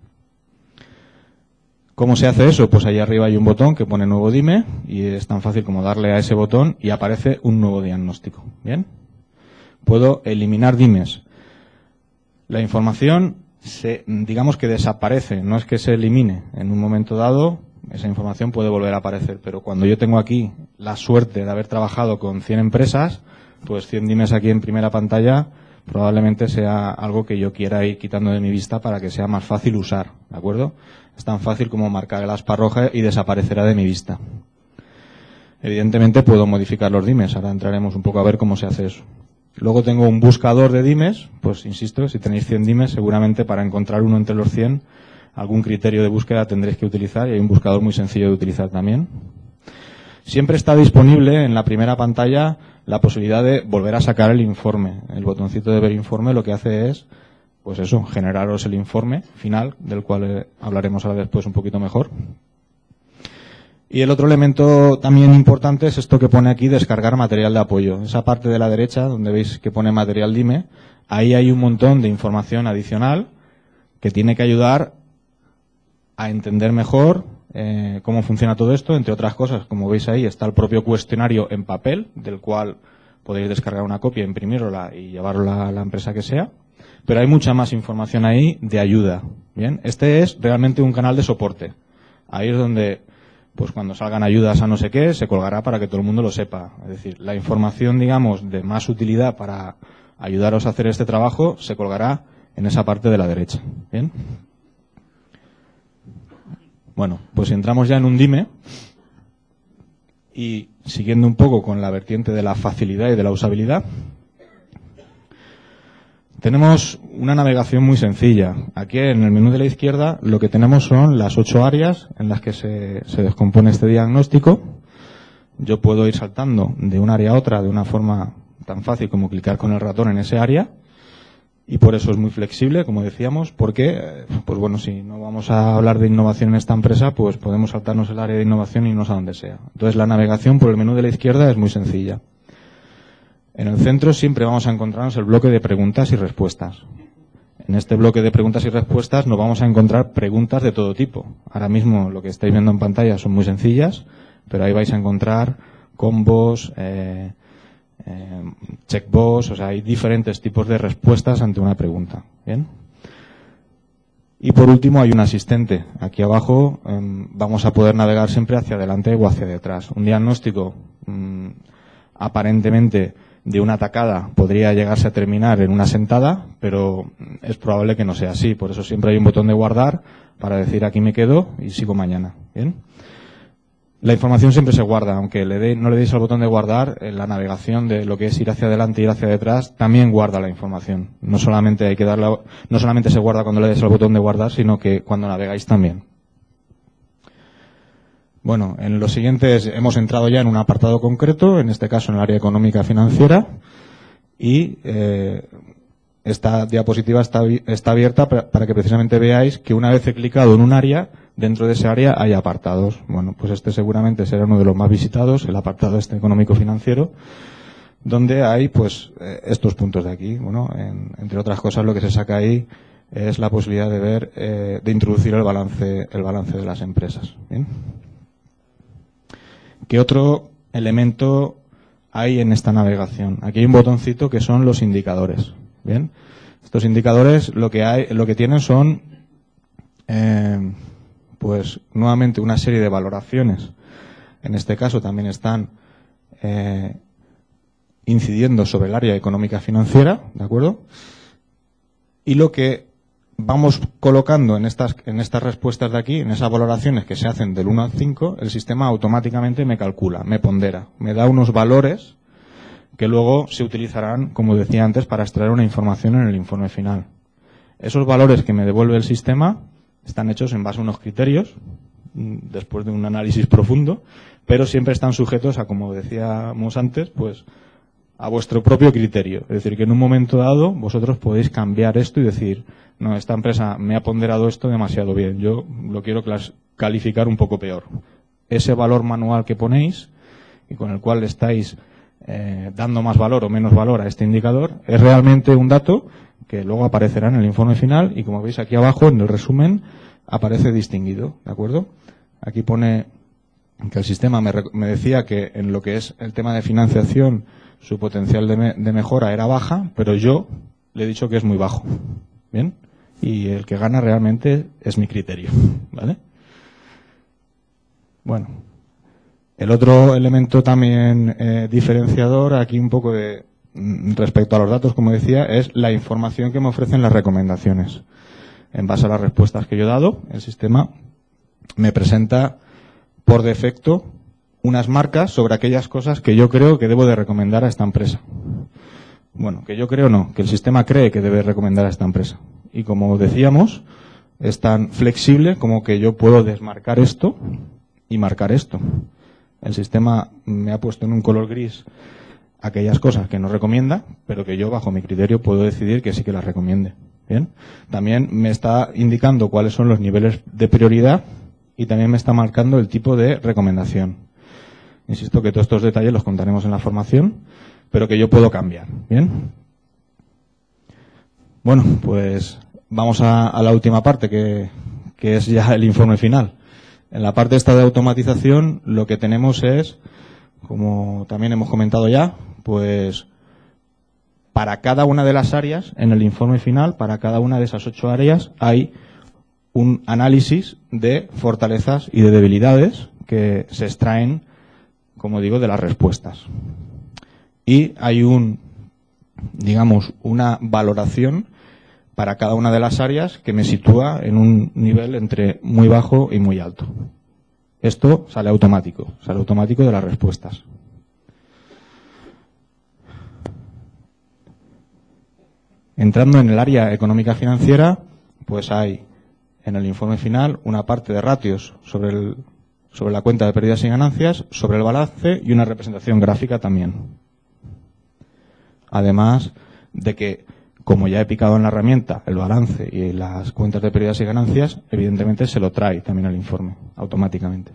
¿Cómo se hace eso? Pues ahí arriba hay un botón que pone nuevo DIME y es tan fácil como darle a ese botón y aparece un nuevo diagnóstico. ¿Bien? Puedo eliminar DIMES. La información digamos que desaparece, no es que se elimine. En un momento dado, esa información puede volver a aparecer, pero cuando yo tengo aquí la suerte de haber trabajado con 100 empresas, pues 100 DIMES aquí en primera pantalla probablemente sea algo que yo quiera ir quitando de mi vista para que sea más fácil usar, ¿de acuerdo? Es tan fácil como marcar el aspa roja y desaparecerá de mi vista. Evidentemente puedo modificar los DIMES, ahora entraremos un poco a ver cómo se hace eso. Luego tengo un buscador de DIMES, pues insisto, si tenéis 100 DIMES, seguramente para encontrar uno entre los 100, algún criterio de búsqueda tendréis que utilizar y hay un buscador muy sencillo de utilizar también. Siempre está disponible en la primera pantalla la posibilidad de volver a sacar el informe. El botoncito de ver informe lo que hace es, pues eso, generaros el informe final, del cual hablaremos ahora después un poquito mejor. Y el otro elemento también importante es esto que pone aquí, descargar material de apoyo. Esa parte de la derecha, donde veis que pone material DIME, ahí hay un montón de información adicional que tiene que ayudar a entender mejor cómo funciona todo esto. Entre otras cosas, como veis ahí, está el propio cuestionario en papel, del cual podéis descargar una copia, imprimirla y llevarla a la empresa que sea. Pero hay mucha más información ahí de ayuda. Bien, este es realmente un canal de soporte. Ahí es donde, pues cuando salgan ayudas a no sé qué, se colgará para que todo el mundo lo sepa. Es decir, la información, digamos, de más utilidad para ayudaros a hacer este trabajo, se colgará en esa parte de la derecha. Bien. Bueno, pues si entramos ya en un DIME y siguiendo un poco con la vertiente de la facilidad y de la usabilidad, tenemos una navegación muy sencilla. Aquí en el menú de la izquierda lo que tenemos son las 8 áreas en las que se descompone este diagnóstico. Yo puedo ir saltando de un área a otra de una forma tan fácil como clicar con el ratón en ese área. Y por eso es muy flexible, como decíamos, porque, pues bueno, si no vamos a hablar de innovación en esta empresa, pues podemos saltarnos el área de innovación y irnos a donde sea. Entonces la navegación por el menú de la izquierda es muy sencilla. En el centro siempre vamos a encontrarnos el bloque de preguntas y respuestas. En este bloque de preguntas y respuestas nos vamos a encontrar preguntas de todo tipo. Ahora mismo lo que estáis viendo en pantalla son muy sencillas, pero ahí vais a encontrar combos, checkbox, o sea, hay diferentes tipos de respuestas ante una pregunta. ¿Bien? Y por último hay un asistente. Aquí abajo vamos a poder navegar siempre hacia adelante o hacia detrás. Un diagnóstico aparentemente de una tacada podría llegarse a terminar en una sentada, pero es probable que no sea así. Por eso siempre hay un botón de guardar para decir aquí me quedo y sigo mañana. ¿Bien? La información siempre se guarda, aunque no le deis al botón de guardar, en la navegación de lo que es ir hacia adelante e ir hacia detrás, también guarda la información. No solamente se guarda cuando le des al botón de guardar, sino que cuando navegáis también. Bueno, en los siguientes hemos entrado ya en un apartado concreto, en este caso en el área económica financiera, y esta diapositiva está abierta para que precisamente veáis que una vez he clicado en un área, dentro de ese área hay apartados. Bueno, pues este seguramente será uno de los más visitados, el apartado este económico-financiero, donde hay pues estos puntos de aquí. Bueno, entre otras cosas lo que se saca ahí es la posibilidad de ver, de introducir el balance de las empresas. ¿Bien? ¿Qué otro elemento hay en esta navegación? Aquí hay un botoncito que son los indicadores. Bien, estos indicadores lo que tienen son pues nuevamente una serie de valoraciones. En este caso también están incidiendo sobre el área económica financiera, ¿de acuerdo? Y lo que vamos colocando en estas respuestas de aquí, en esas valoraciones que se hacen del 1 al 5, el sistema automáticamente me calcula, me pondera, me da unos valores que luego se utilizarán, como decía antes, para extraer una información en el informe final. Esos valores que me devuelve el sistema están hechos en base a unos criterios, después de un análisis profundo, pero siempre están sujetos a, como decíamos antes, pues a vuestro propio criterio. Es decir, que en un momento dado vosotros podéis cambiar esto y decir, no, esta empresa me ha ponderado esto demasiado bien, yo lo quiero calificar un poco peor. Ese valor manual que ponéis y con el cual estáis dando más valor o menos valor a este indicador, es realmente un dato que luego aparecerá en el informe final y como veis aquí abajo en el resumen aparece distinguido, ¿de acuerdo? Aquí pone que el sistema me decía que en lo que es el tema de financiación su potencial de mejora era baja, pero yo le he dicho que es muy bajo, ¿bien? Y el que gana realmente es mi criterio, ¿vale? Bueno. El otro elemento también diferenciador, aquí un poco respecto a los datos, como decía, es la información que me ofrecen las recomendaciones. En base a las respuestas que yo he dado, el sistema me presenta por defecto unas marcas sobre aquellas cosas que yo creo que debo de recomendar a esta empresa. Bueno, que yo creo no, que el sistema cree que debe recomendar a esta empresa. Y como decíamos, es tan flexible como que yo puedo desmarcar esto y marcar esto. El sistema me ha puesto en un color gris aquellas cosas que no recomienda, pero que yo, bajo mi criterio, puedo decidir que sí que las recomiende. ¿Bien? También me está indicando cuáles son los niveles de prioridad y también me está marcando el tipo de recomendación. Insisto que todos estos detalles los contaremos en la formación, pero que yo puedo cambiar. ¿Bien? Bueno, pues vamos a la última parte, que es ya el informe final. En la parte esta de automatización lo que tenemos es, como también hemos comentado ya, pues para cada una de las áreas, en el informe final, para cada una de esas 8 áreas, hay un análisis de fortalezas y de debilidades que se extraen, como digo, de las respuestas. Y hay una valoración para cada una de las áreas que me sitúa en un nivel entre muy bajo y muy alto. Esto sale automático de las respuestas. Entrando en el área económica financiera, pues hay en el informe final una parte de ratios sobre la cuenta de pérdidas y ganancias, sobre el balance y una representación gráfica también. Además de que, como ya he picado en la herramienta el balance y las cuentas de pérdidas y ganancias, evidentemente se lo trae también el informe automáticamente.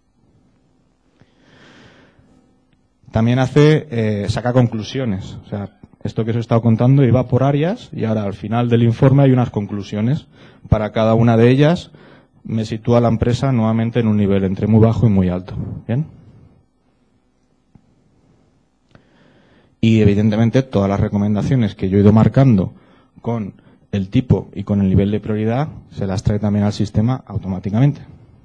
También saca conclusiones. O sea, esto que os he estado contando iba por áreas y ahora al final del informe hay unas conclusiones. Para cada una de ellas me sitúa la empresa nuevamente en un nivel entre muy bajo y muy alto. ¿Bien? Y evidentemente todas las recomendaciones que yo he ido marcando con el tipo y con el nivel de prioridad se las trae también al sistema automáticamente.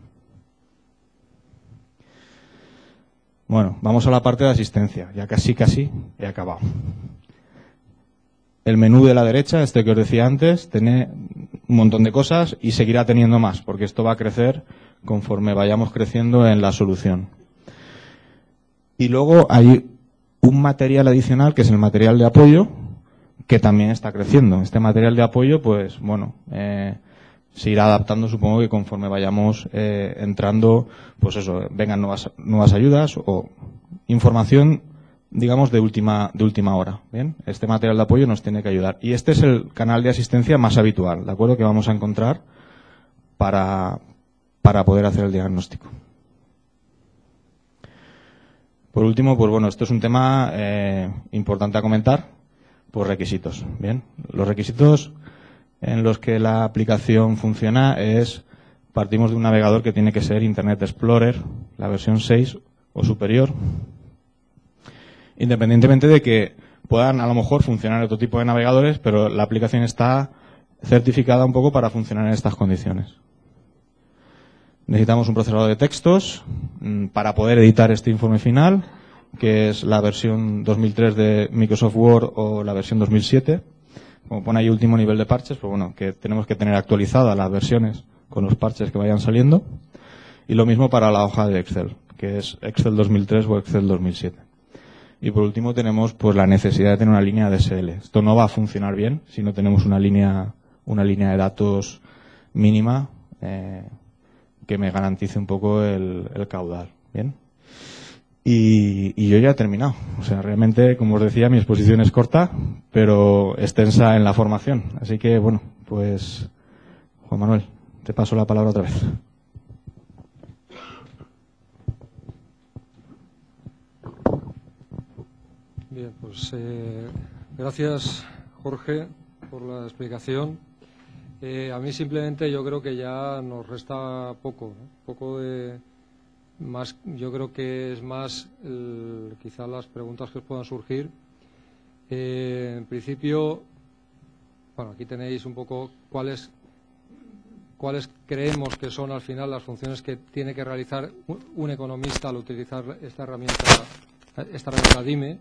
Bueno, vamos a la parte de asistencia. Ya casi he acabado. El menú de la derecha, este que os decía antes, tiene un montón de cosas y seguirá teniendo más, porque esto va a crecer conforme vayamos creciendo en la solución. Y luego hay un material adicional, que es el material de apoyo, que también está creciendo. Este material de apoyo, pues bueno, se irá adaptando, supongo que conforme vayamos entrando, pues eso, vengan nuevas ayudas o información, digamos, de última hora. Bien, este material de apoyo nos tiene que ayudar. Y este es el canal de asistencia más habitual, ¿de acuerdo?, que vamos a encontrar para poder hacer el diagnóstico. Por último, pues bueno, esto es un tema importante a comentar, pues requisitos. Bien, los requisitos en los que la aplicación funciona partimos de un navegador que tiene que ser Internet Explorer, la versión 6 o superior, independientemente de que puedan a lo mejor funcionar otro tipo de navegadores, pero la aplicación está certificada un poco para funcionar en estas condiciones. Necesitamos un procesador de textos para poder editar este informe final, que es la versión 2003 de Microsoft Word o la versión 2007. Como pone ahí último nivel de parches, pues bueno, que tenemos que tener actualizadas las versiones con los parches que vayan saliendo. Y lo mismo para la hoja de Excel, que es Excel 2003 o Excel 2007. Y por último tenemos pues la necesidad de tener una línea DSL. Esto no va a funcionar bien si no tenemos una línea de datos mínima que me garantice un poco el caudal. Bien. Y yo ya he terminado. O sea, realmente, como os decía, mi exposición es corta, pero extensa en la formación. Así que, bueno, pues, Juan Manuel, te paso la palabra otra vez. Bien, pues gracias, Jorge, por la explicación. A mí simplemente yo creo que ya nos resta poco, ¿no? Poco de más. Yo creo que es más quizá las preguntas que os puedan surgir. En principio, bueno, aquí tenéis un poco cuáles creemos que son al final las funciones que tiene que realizar un economista al utilizar esta herramienta DIME.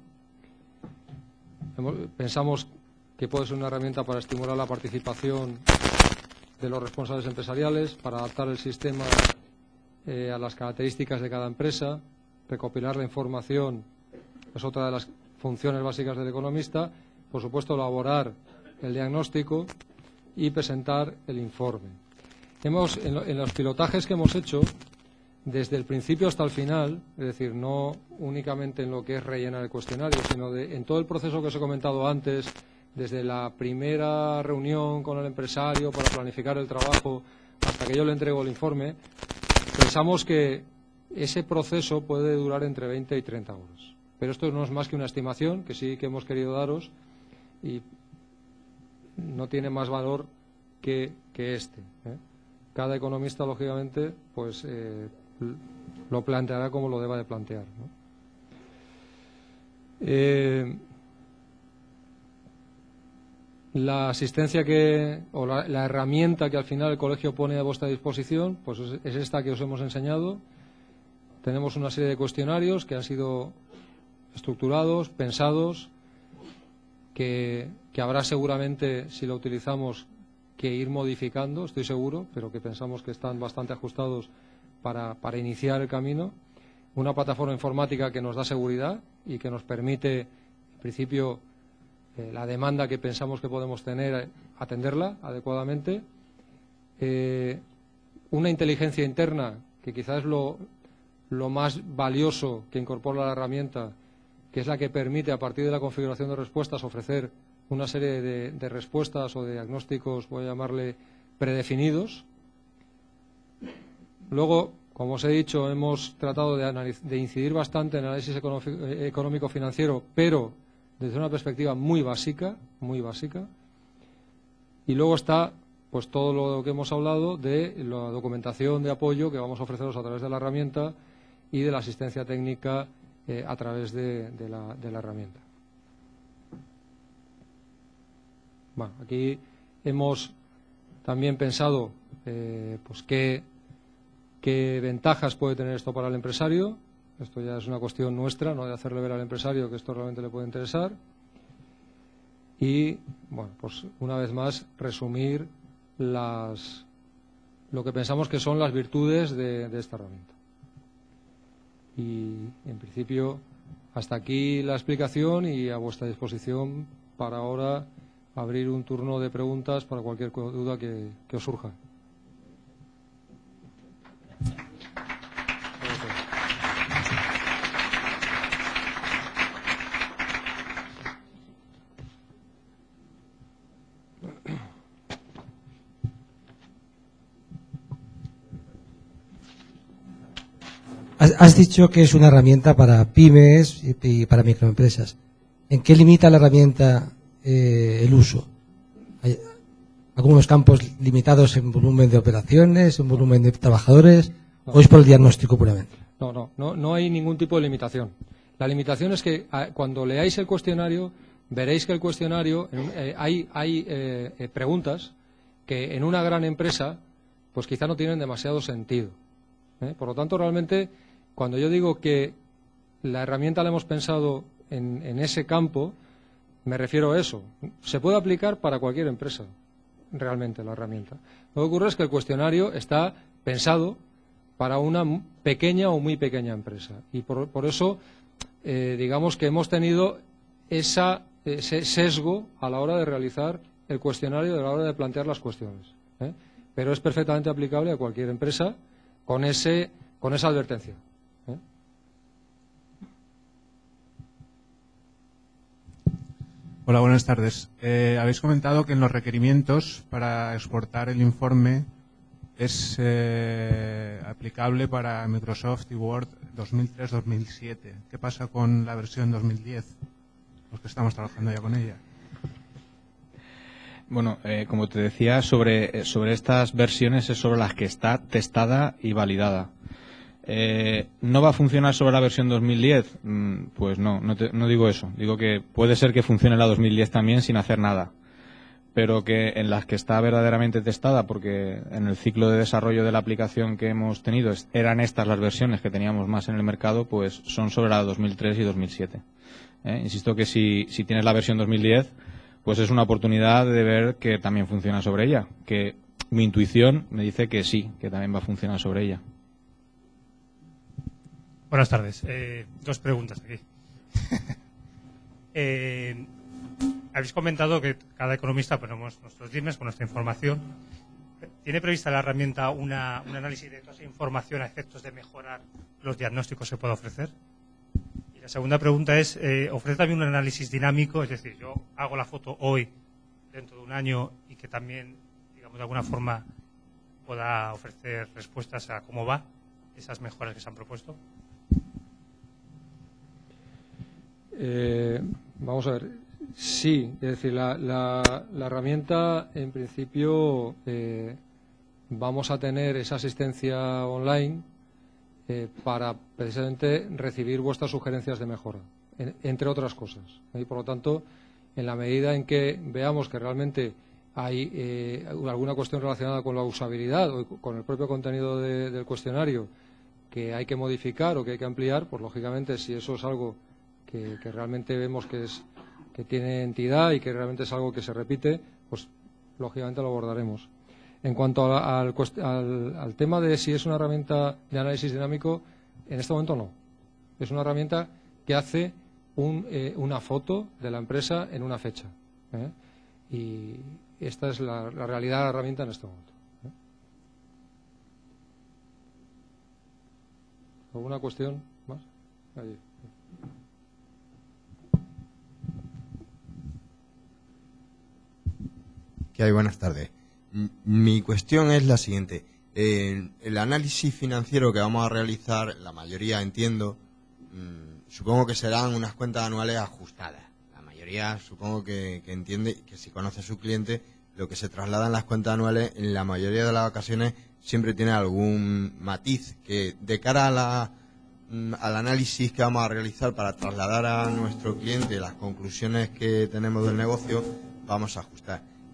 Pensamos que puede ser una herramienta para estimular la participación de los responsables empresariales, para adaptar el sistema a las características de cada empresa, recopilar la información, es otra de las funciones básicas del economista, por supuesto elaborar el diagnóstico y presentar el informe. En los pilotajes que hemos hecho, desde el principio hasta el final, es decir, no únicamente en lo que es rellenar el cuestionario, sino en todo el proceso que os he comentado antes, desde la primera reunión con el empresario para planificar el trabajo hasta que yo le entrego el informe, pensamos que ese proceso puede durar entre 20 y 30 horas. Pero esto no es más que una estimación que sí que hemos querido daros y no tiene más valor que este. Cada economista, lógicamente, pues lo planteará como lo deba de plantear, ¿no? La asistencia la herramienta que al final el colegio pone a vuestra disposición, pues es esta que os hemos enseñado. Tenemos una serie de cuestionarios que han sido estructurados, pensados, que habrá seguramente, si lo utilizamos, que ir modificando, estoy seguro, pero que pensamos que están bastante ajustados para iniciar el camino. Una plataforma informática que nos da seguridad y que nos permite, en principio, la demanda que pensamos que podemos tener, atenderla adecuadamente. Una inteligencia interna, que quizás es lo más valioso que incorpora la herramienta, que es la que permite, a partir de la configuración de respuestas, ofrecer una serie de respuestas o de diagnósticos, voy a llamarle, predefinidos. Luego, como os he dicho, hemos tratado de incidir bastante en el análisis económico-financiero, pero desde una perspectiva muy básica. Y luego está pues todo lo que hemos hablado de la documentación de apoyo que vamos a ofreceros a través de la herramienta y de la asistencia técnica a través de la herramienta. Bueno, aquí hemos también pensado pues qué ventajas puede tener esto para el empresario. Esto ya es una cuestión nuestra, no de hacerle ver al empresario que esto realmente le puede interesar. Y, bueno, pues una vez más, resumir lo que pensamos que son las virtudes de esta herramienta. Y, en principio, hasta aquí la explicación y a vuestra disposición para ahora abrir un turno de preguntas para cualquier duda que os surja. Has dicho que es una herramienta para pymes y para microempresas. ¿En qué limita la herramienta el uso? ¿Hay algunos campos limitados en volumen de operaciones, en volumen de trabajadores, o es por el diagnóstico puramente? No hay ningún tipo de limitación. La limitación es que cuando leáis el cuestionario, veréis que el cuestionario hay preguntas que en una gran empresa pues quizá no tienen demasiado sentido. Por lo tanto, realmente, cuando yo digo que la herramienta la hemos pensado en ese campo, me refiero a eso. Se puede aplicar para cualquier empresa, realmente, la herramienta. Lo que ocurre es que el cuestionario está pensado para una pequeña o muy pequeña empresa. Y por eso, digamos que hemos tenido ese sesgo a la hora de realizar el cuestionario, a la hora de plantear las cuestiones. Pero es perfectamente aplicable a cualquier empresa con esa advertencia. Hola, buenas tardes. Habéis comentado que en los requerimientos para exportar el informe es aplicable para Microsoft y Word 2003-2007. ¿Qué pasa con la versión 2010? Los que estamos trabajando ya con ella. Bueno, como te decía, sobre estas versiones es sobre las que está testada y validada. ¿No va a funcionar sobre la versión 2010? Pues no digo eso. Digo que puede ser que funcione la 2010 también sin hacer nada, pero que en las que está verdaderamente testada, porque en el ciclo de desarrollo de la aplicación que hemos tenido eran estas las versiones que teníamos más en el mercado, pues son sobre la 2003 y 2007. Insisto que si tienes la versión 2010, pues es una oportunidad de ver que también funciona sobre ella, que mi intuición me dice que sí, que también va a funcionar sobre ella. Buenas tardes. Dos preguntas aquí. Habéis comentado que cada economista ponemos nuestros dimes con nuestra información. ¿Tiene prevista la herramienta un análisis de toda esa información a efectos de mejorar los diagnósticos que pueda ofrecer? Y la segunda pregunta es, ¿ofrece también un análisis dinámico? Es decir, yo hago la foto hoy, dentro de un año, y que también, digamos, de alguna forma pueda ofrecer respuestas a cómo va esas mejoras que se han propuesto. Vamos a ver. Sí, es decir, la herramienta, en principio, vamos a tener esa asistencia online para precisamente recibir vuestras sugerencias de mejora, entre otras cosas. Y por lo tanto, en la medida en que veamos que realmente hay alguna cuestión relacionada con la usabilidad o con el propio contenido del cuestionario que hay que modificar o que hay que ampliar, pues lógicamente, si eso es algo que realmente vemos que tiene entidad y que realmente es algo que se repite, pues lógicamente lo abordaremos. En cuanto al tema de si es una herramienta de análisis dinámico, en este momento no. Es una herramienta que hace una foto de la empresa en una fecha. Y esta es la realidad de la herramienta en este momento. ¿Alguna cuestión más? Allí. ¿Qué hay? Buenas tardes. Mi cuestión es la siguiente. El análisis financiero que vamos a realizar, la mayoría entiendo, supongo que serán unas cuentas anuales ajustadas. La mayoría supongo que entiende que si conoce a su cliente, lo que se traslada en las cuentas anuales, en la mayoría de las ocasiones, siempre tiene algún matiz que de cara al análisis que vamos a realizar para trasladar a nuestro cliente las conclusiones que tenemos del negocio, vamos a ajustar.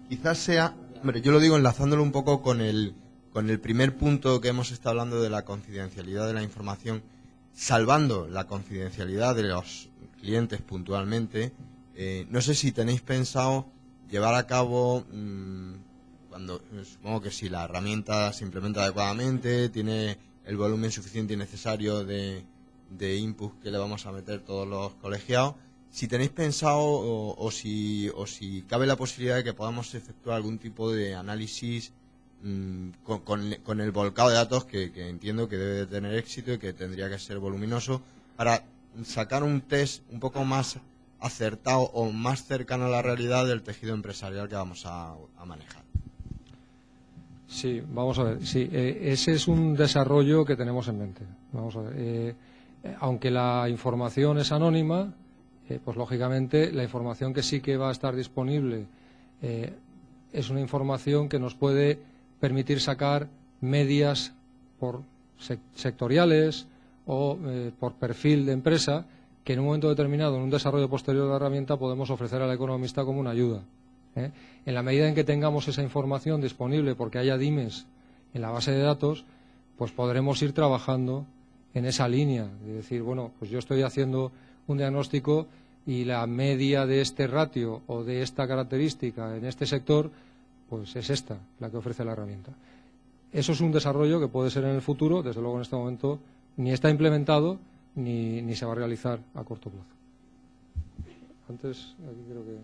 quizás sea, hombre, yo lo digo enlazándolo un poco con el primer punto que hemos estado hablando de la confidencialidad de la información, salvando la confidencialidad de los clientes puntualmente. No sé si tenéis pensado llevar a cabo, supongo que si la herramienta se implementa adecuadamente, tiene el volumen suficiente y necesario de input que le vamos a meter todos los colegiados, si tenéis pensado o si cabe la posibilidad de que podamos efectuar algún tipo de análisis con el volcado de datos que entiendo que debe de tener éxito y que tendría que ser voluminoso, para sacar un test un poco más acertado o más cercano a la realidad del tejido empresarial que vamos a manejar. Sí, vamos a ver. Sí, ese es un desarrollo que tenemos en mente. Vamos a ver. Aunque la información es anónima, pues lógicamente la información que sí que va a estar disponible es una información que nos puede permitir sacar medias por sectoriales o por perfil de empresa, que en un momento determinado, en un desarrollo posterior de la herramienta, podemos ofrecer al economista como una ayuda. En la medida en que tengamos esa información disponible porque haya dimes en la base de datos, pues podremos ir trabajando en esa línea de decir, bueno, pues yo estoy haciendo un diagnóstico y la media de este ratio o de esta característica en este sector, pues es esta la que ofrece la herramienta. Eso es un desarrollo que puede ser en el futuro, desde luego en este momento ni está implementado ni se va a realizar a corto plazo. Antes, aquí creo que...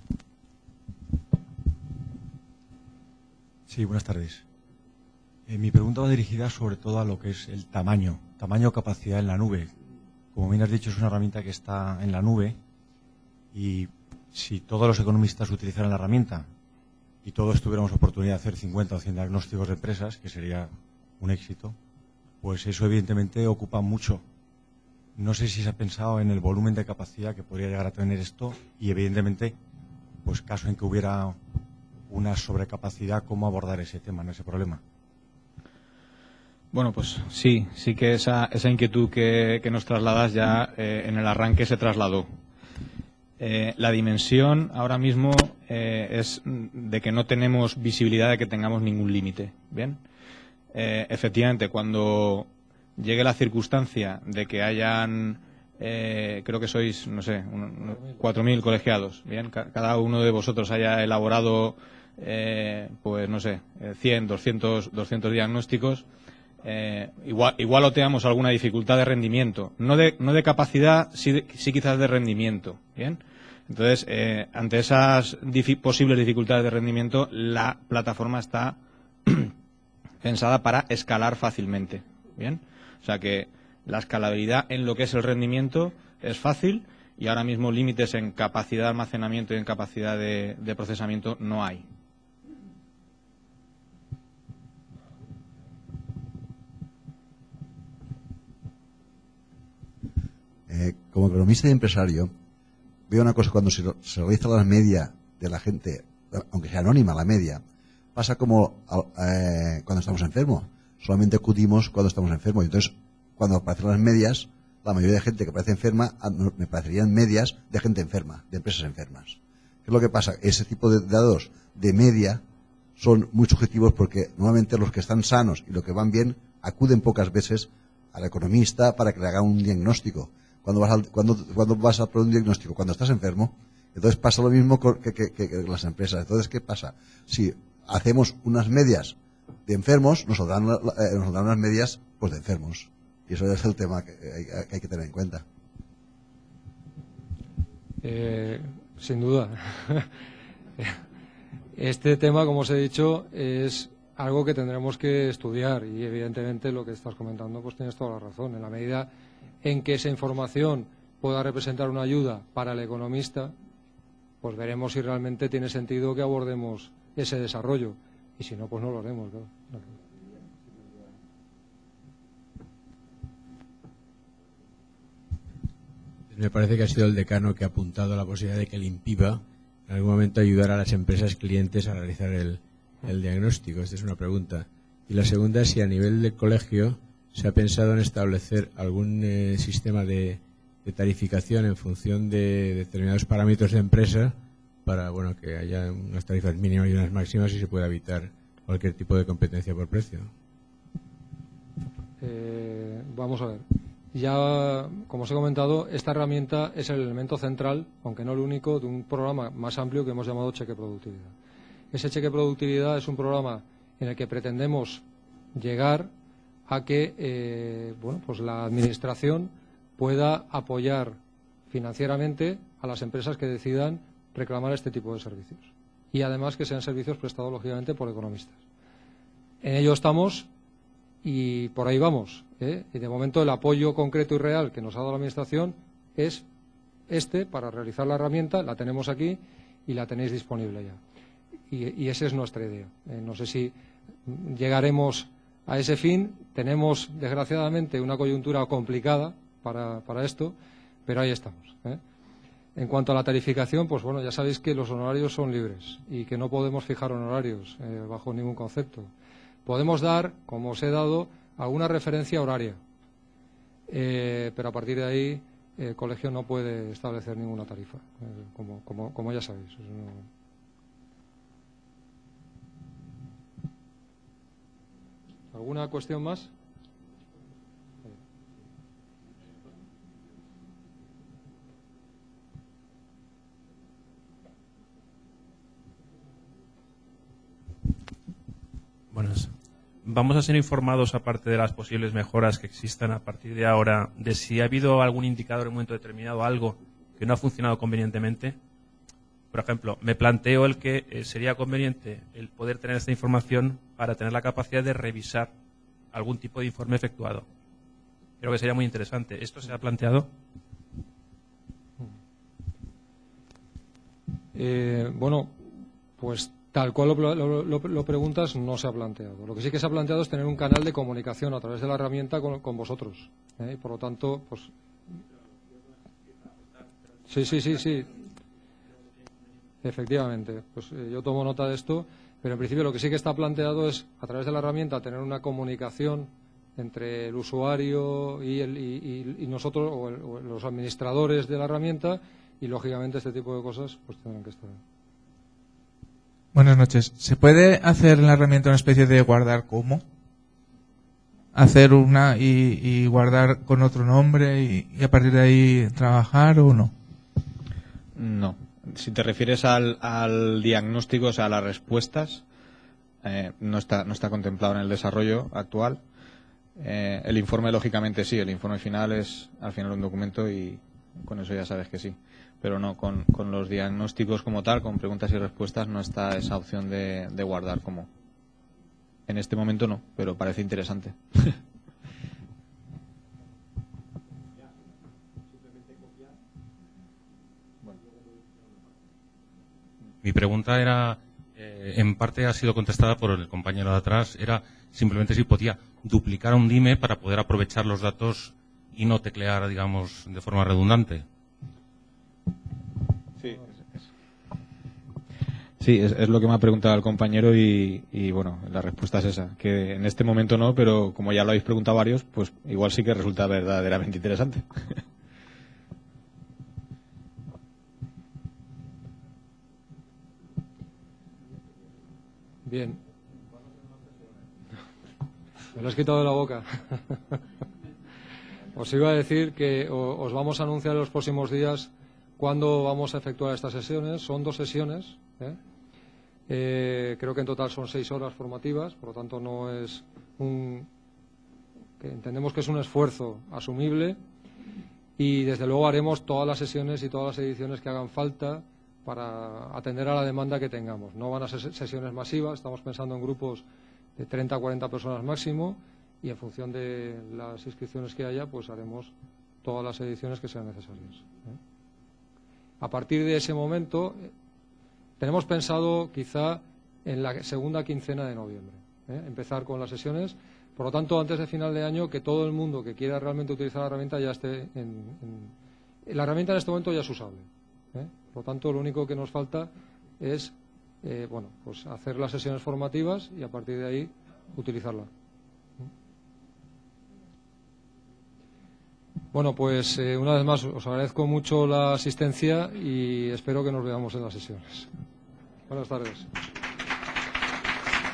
Sí, buenas tardes. Mi pregunta va dirigida sobre todo a lo que es el tamaño capacidad en la nube. Como bien has dicho, es una herramienta que está en la nube y si todos los economistas utilizaran la herramienta y todos tuviéramos oportunidad de hacer 50 o 100 diagnósticos de empresas, que sería un éxito, pues eso evidentemente ocupa mucho. No sé si se ha pensado en el volumen de capacidad que podría llegar a tener esto y evidentemente, pues caso en que hubiera una sobrecapacidad, cómo abordar ese tema, ese problema. Bueno, pues sí que esa inquietud que nos trasladas ya en el arranque se trasladó. La dimensión ahora mismo es de que no tenemos visibilidad de que tengamos ningún límite. Bien, efectivamente, cuando llegue la circunstancia de que hayan, creo que sois, no sé, 4.000 colegiados, bien, cada uno de vosotros haya elaborado, pues no sé, 100, 200 diagnósticos. Igual oteamos alguna dificultad de rendimiento, no de capacidad, sí quizás de rendimiento, bien. Entonces, ante esas posibles dificultades de rendimiento, la plataforma está pensada para escalar fácilmente, bien. O sea que la escalabilidad en lo que es el rendimiento es fácil y ahora mismo límites en capacidad de almacenamiento y en capacidad de procesamiento no hay. Como economista y empresario, veo una cosa: cuando se realiza la media de la gente, aunque sea anónima la media, pasa como cuando estamos enfermos. Solamente acudimos cuando estamos enfermos. Entonces, cuando aparecen las medias, la mayoría de gente que parece enferma, me parecerían medias de gente enferma, de empresas enfermas. ¿Qué es lo que pasa? Ese tipo de datos de media son muy subjetivos porque normalmente los que están sanos y los que van bien acuden pocas veces al economista para que le haga un diagnóstico. Cuando vas a por un diagnóstico, cuando estás enfermo, entonces pasa lo mismo que las empresas. Entonces, ¿qué pasa? Si hacemos unas medias de enfermos, nos dan unas medias pues de enfermos. Y eso es el tema que hay que tener en cuenta. Sin duda. Este tema, como os he dicho, es algo que tendremos que estudiar y evidentemente lo que estás comentando pues tienes toda la razón. En la medida en que esa información pueda representar una ayuda para el economista, pues veremos si realmente tiene sentido que abordemos ese desarrollo y si no, pues no lo haremos, claro. Me parece que ha sido el decano que ha apuntado a la posibilidad de que el INPIBA en algún momento ayudara a las empresas clientes a realizar el diagnóstico. Esta es una pregunta. Y la segunda es si a nivel del colegio se ha pensado en establecer algún sistema de tarificación en función de determinados parámetros de empresa para que haya unas tarifas mínimas y unas máximas y se pueda evitar cualquier tipo de competencia por precio. Vamos a ver. Ya, como os he comentado, esta herramienta es el elemento central, aunque no el único, de un programa más amplio que hemos llamado Cheque Productividad. Ese Cheque Productividad es un programa en el que pretendemos llegar a que pues la Administración pueda apoyar financieramente a las empresas que decidan reclamar este tipo de servicios. Y además que sean servicios prestados, lógicamente, por economistas. En ello estamos y por ahí vamos. Y de momento el apoyo concreto y real que nos ha dado la Administración es para realizar la herramienta. La tenemos aquí y la tenéis disponible ya. Y esa es nuestra idea. No sé si llegaremos a ese fin. Tenemos, desgraciadamente, una coyuntura complicada para esto, pero ahí estamos. En cuanto a la tarificación, pues bueno, ya sabéis que los honorarios son libres y que no podemos fijar honorarios bajo ningún concepto. Podemos dar, como os he dado, alguna referencia horaria, pero a partir de ahí el colegio no puede establecer ninguna tarifa, como ya sabéis. ¿Alguna cuestión más? Buenas. ¿Vamos a ser informados, aparte de las posibles mejoras que existan a partir de ahora, de si ha habido algún indicador en un momento determinado, algo que no ha funcionado convenientemente? Por ejemplo, me planteo el que sería conveniente el poder tener esta información para tener la capacidad de revisar algún tipo de informe efectuado. Creo que sería muy interesante. ¿Esto se ha planteado? Bueno, pues tal cual lo preguntas, no se ha planteado. Lo que sí que se ha planteado es tener un canal de comunicación a través de la herramienta con vosotros. Y por lo tanto, pues... Sí. Efectivamente. Pues yo tomo nota de esto, pero en principio lo que sí que está planteado es, a través de la herramienta, tener una comunicación entre el usuario y nosotros, o los administradores de la herramienta, y lógicamente este tipo de cosas pues tendrán que estar. Buenas noches. ¿Se puede hacer en la herramienta una especie de guardar como? ¿Hacer una y guardar con otro nombre y a partir de ahí trabajar o no? No. Si te refieres al diagnóstico, o sea, a las respuestas, no está contemplado en el desarrollo actual. El informe, lógicamente, sí. El informe final es, al final, un documento y con eso ya sabes que sí. Pero no, con los diagnósticos como tal, con preguntas y respuestas, no está esa opción de guardar como. En este momento no, pero parece interesante. Mi pregunta era, en parte ha sido contestada por el compañero de atrás, era simplemente si podía duplicar un DIME para poder aprovechar los datos y no teclear, digamos, de forma redundante. Sí, es lo que me ha preguntado el compañero y bueno, la respuesta es esa, que en este momento no, pero como ya lo habéis preguntado varios, pues igual sí que resulta verdaderamente interesante. Bien. Me lo has quitado de la boca. Os iba a decir que os vamos a anunciar en los próximos días cuándo vamos a efectuar estas sesiones. Son 2 sesiones. Creo que en total son 6 horas formativas, por lo tanto no es que entendemos que es un esfuerzo asumible y desde luego haremos todas las sesiones y todas las ediciones que hagan falta para atender a la demanda que tengamos. No van a ser sesiones masivas, estamos pensando en grupos de 30 a 40 personas máximo y en función de las inscripciones que haya, pues haremos todas las ediciones que sean necesarias. A partir de ese momento, tenemos pensado quizá en la segunda quincena de noviembre, empezar con las sesiones. Por lo tanto, antes de final de año, que todo el mundo que quiera realmente utilizar la herramienta ya esté la herramienta en este momento ya es usable. Por lo tanto, lo único que nos falta es pues hacer las sesiones formativas y a partir de ahí utilizarla. Bueno, pues una vez más os agradezco mucho la asistencia y espero que nos veamos en las sesiones. Buenas tardes.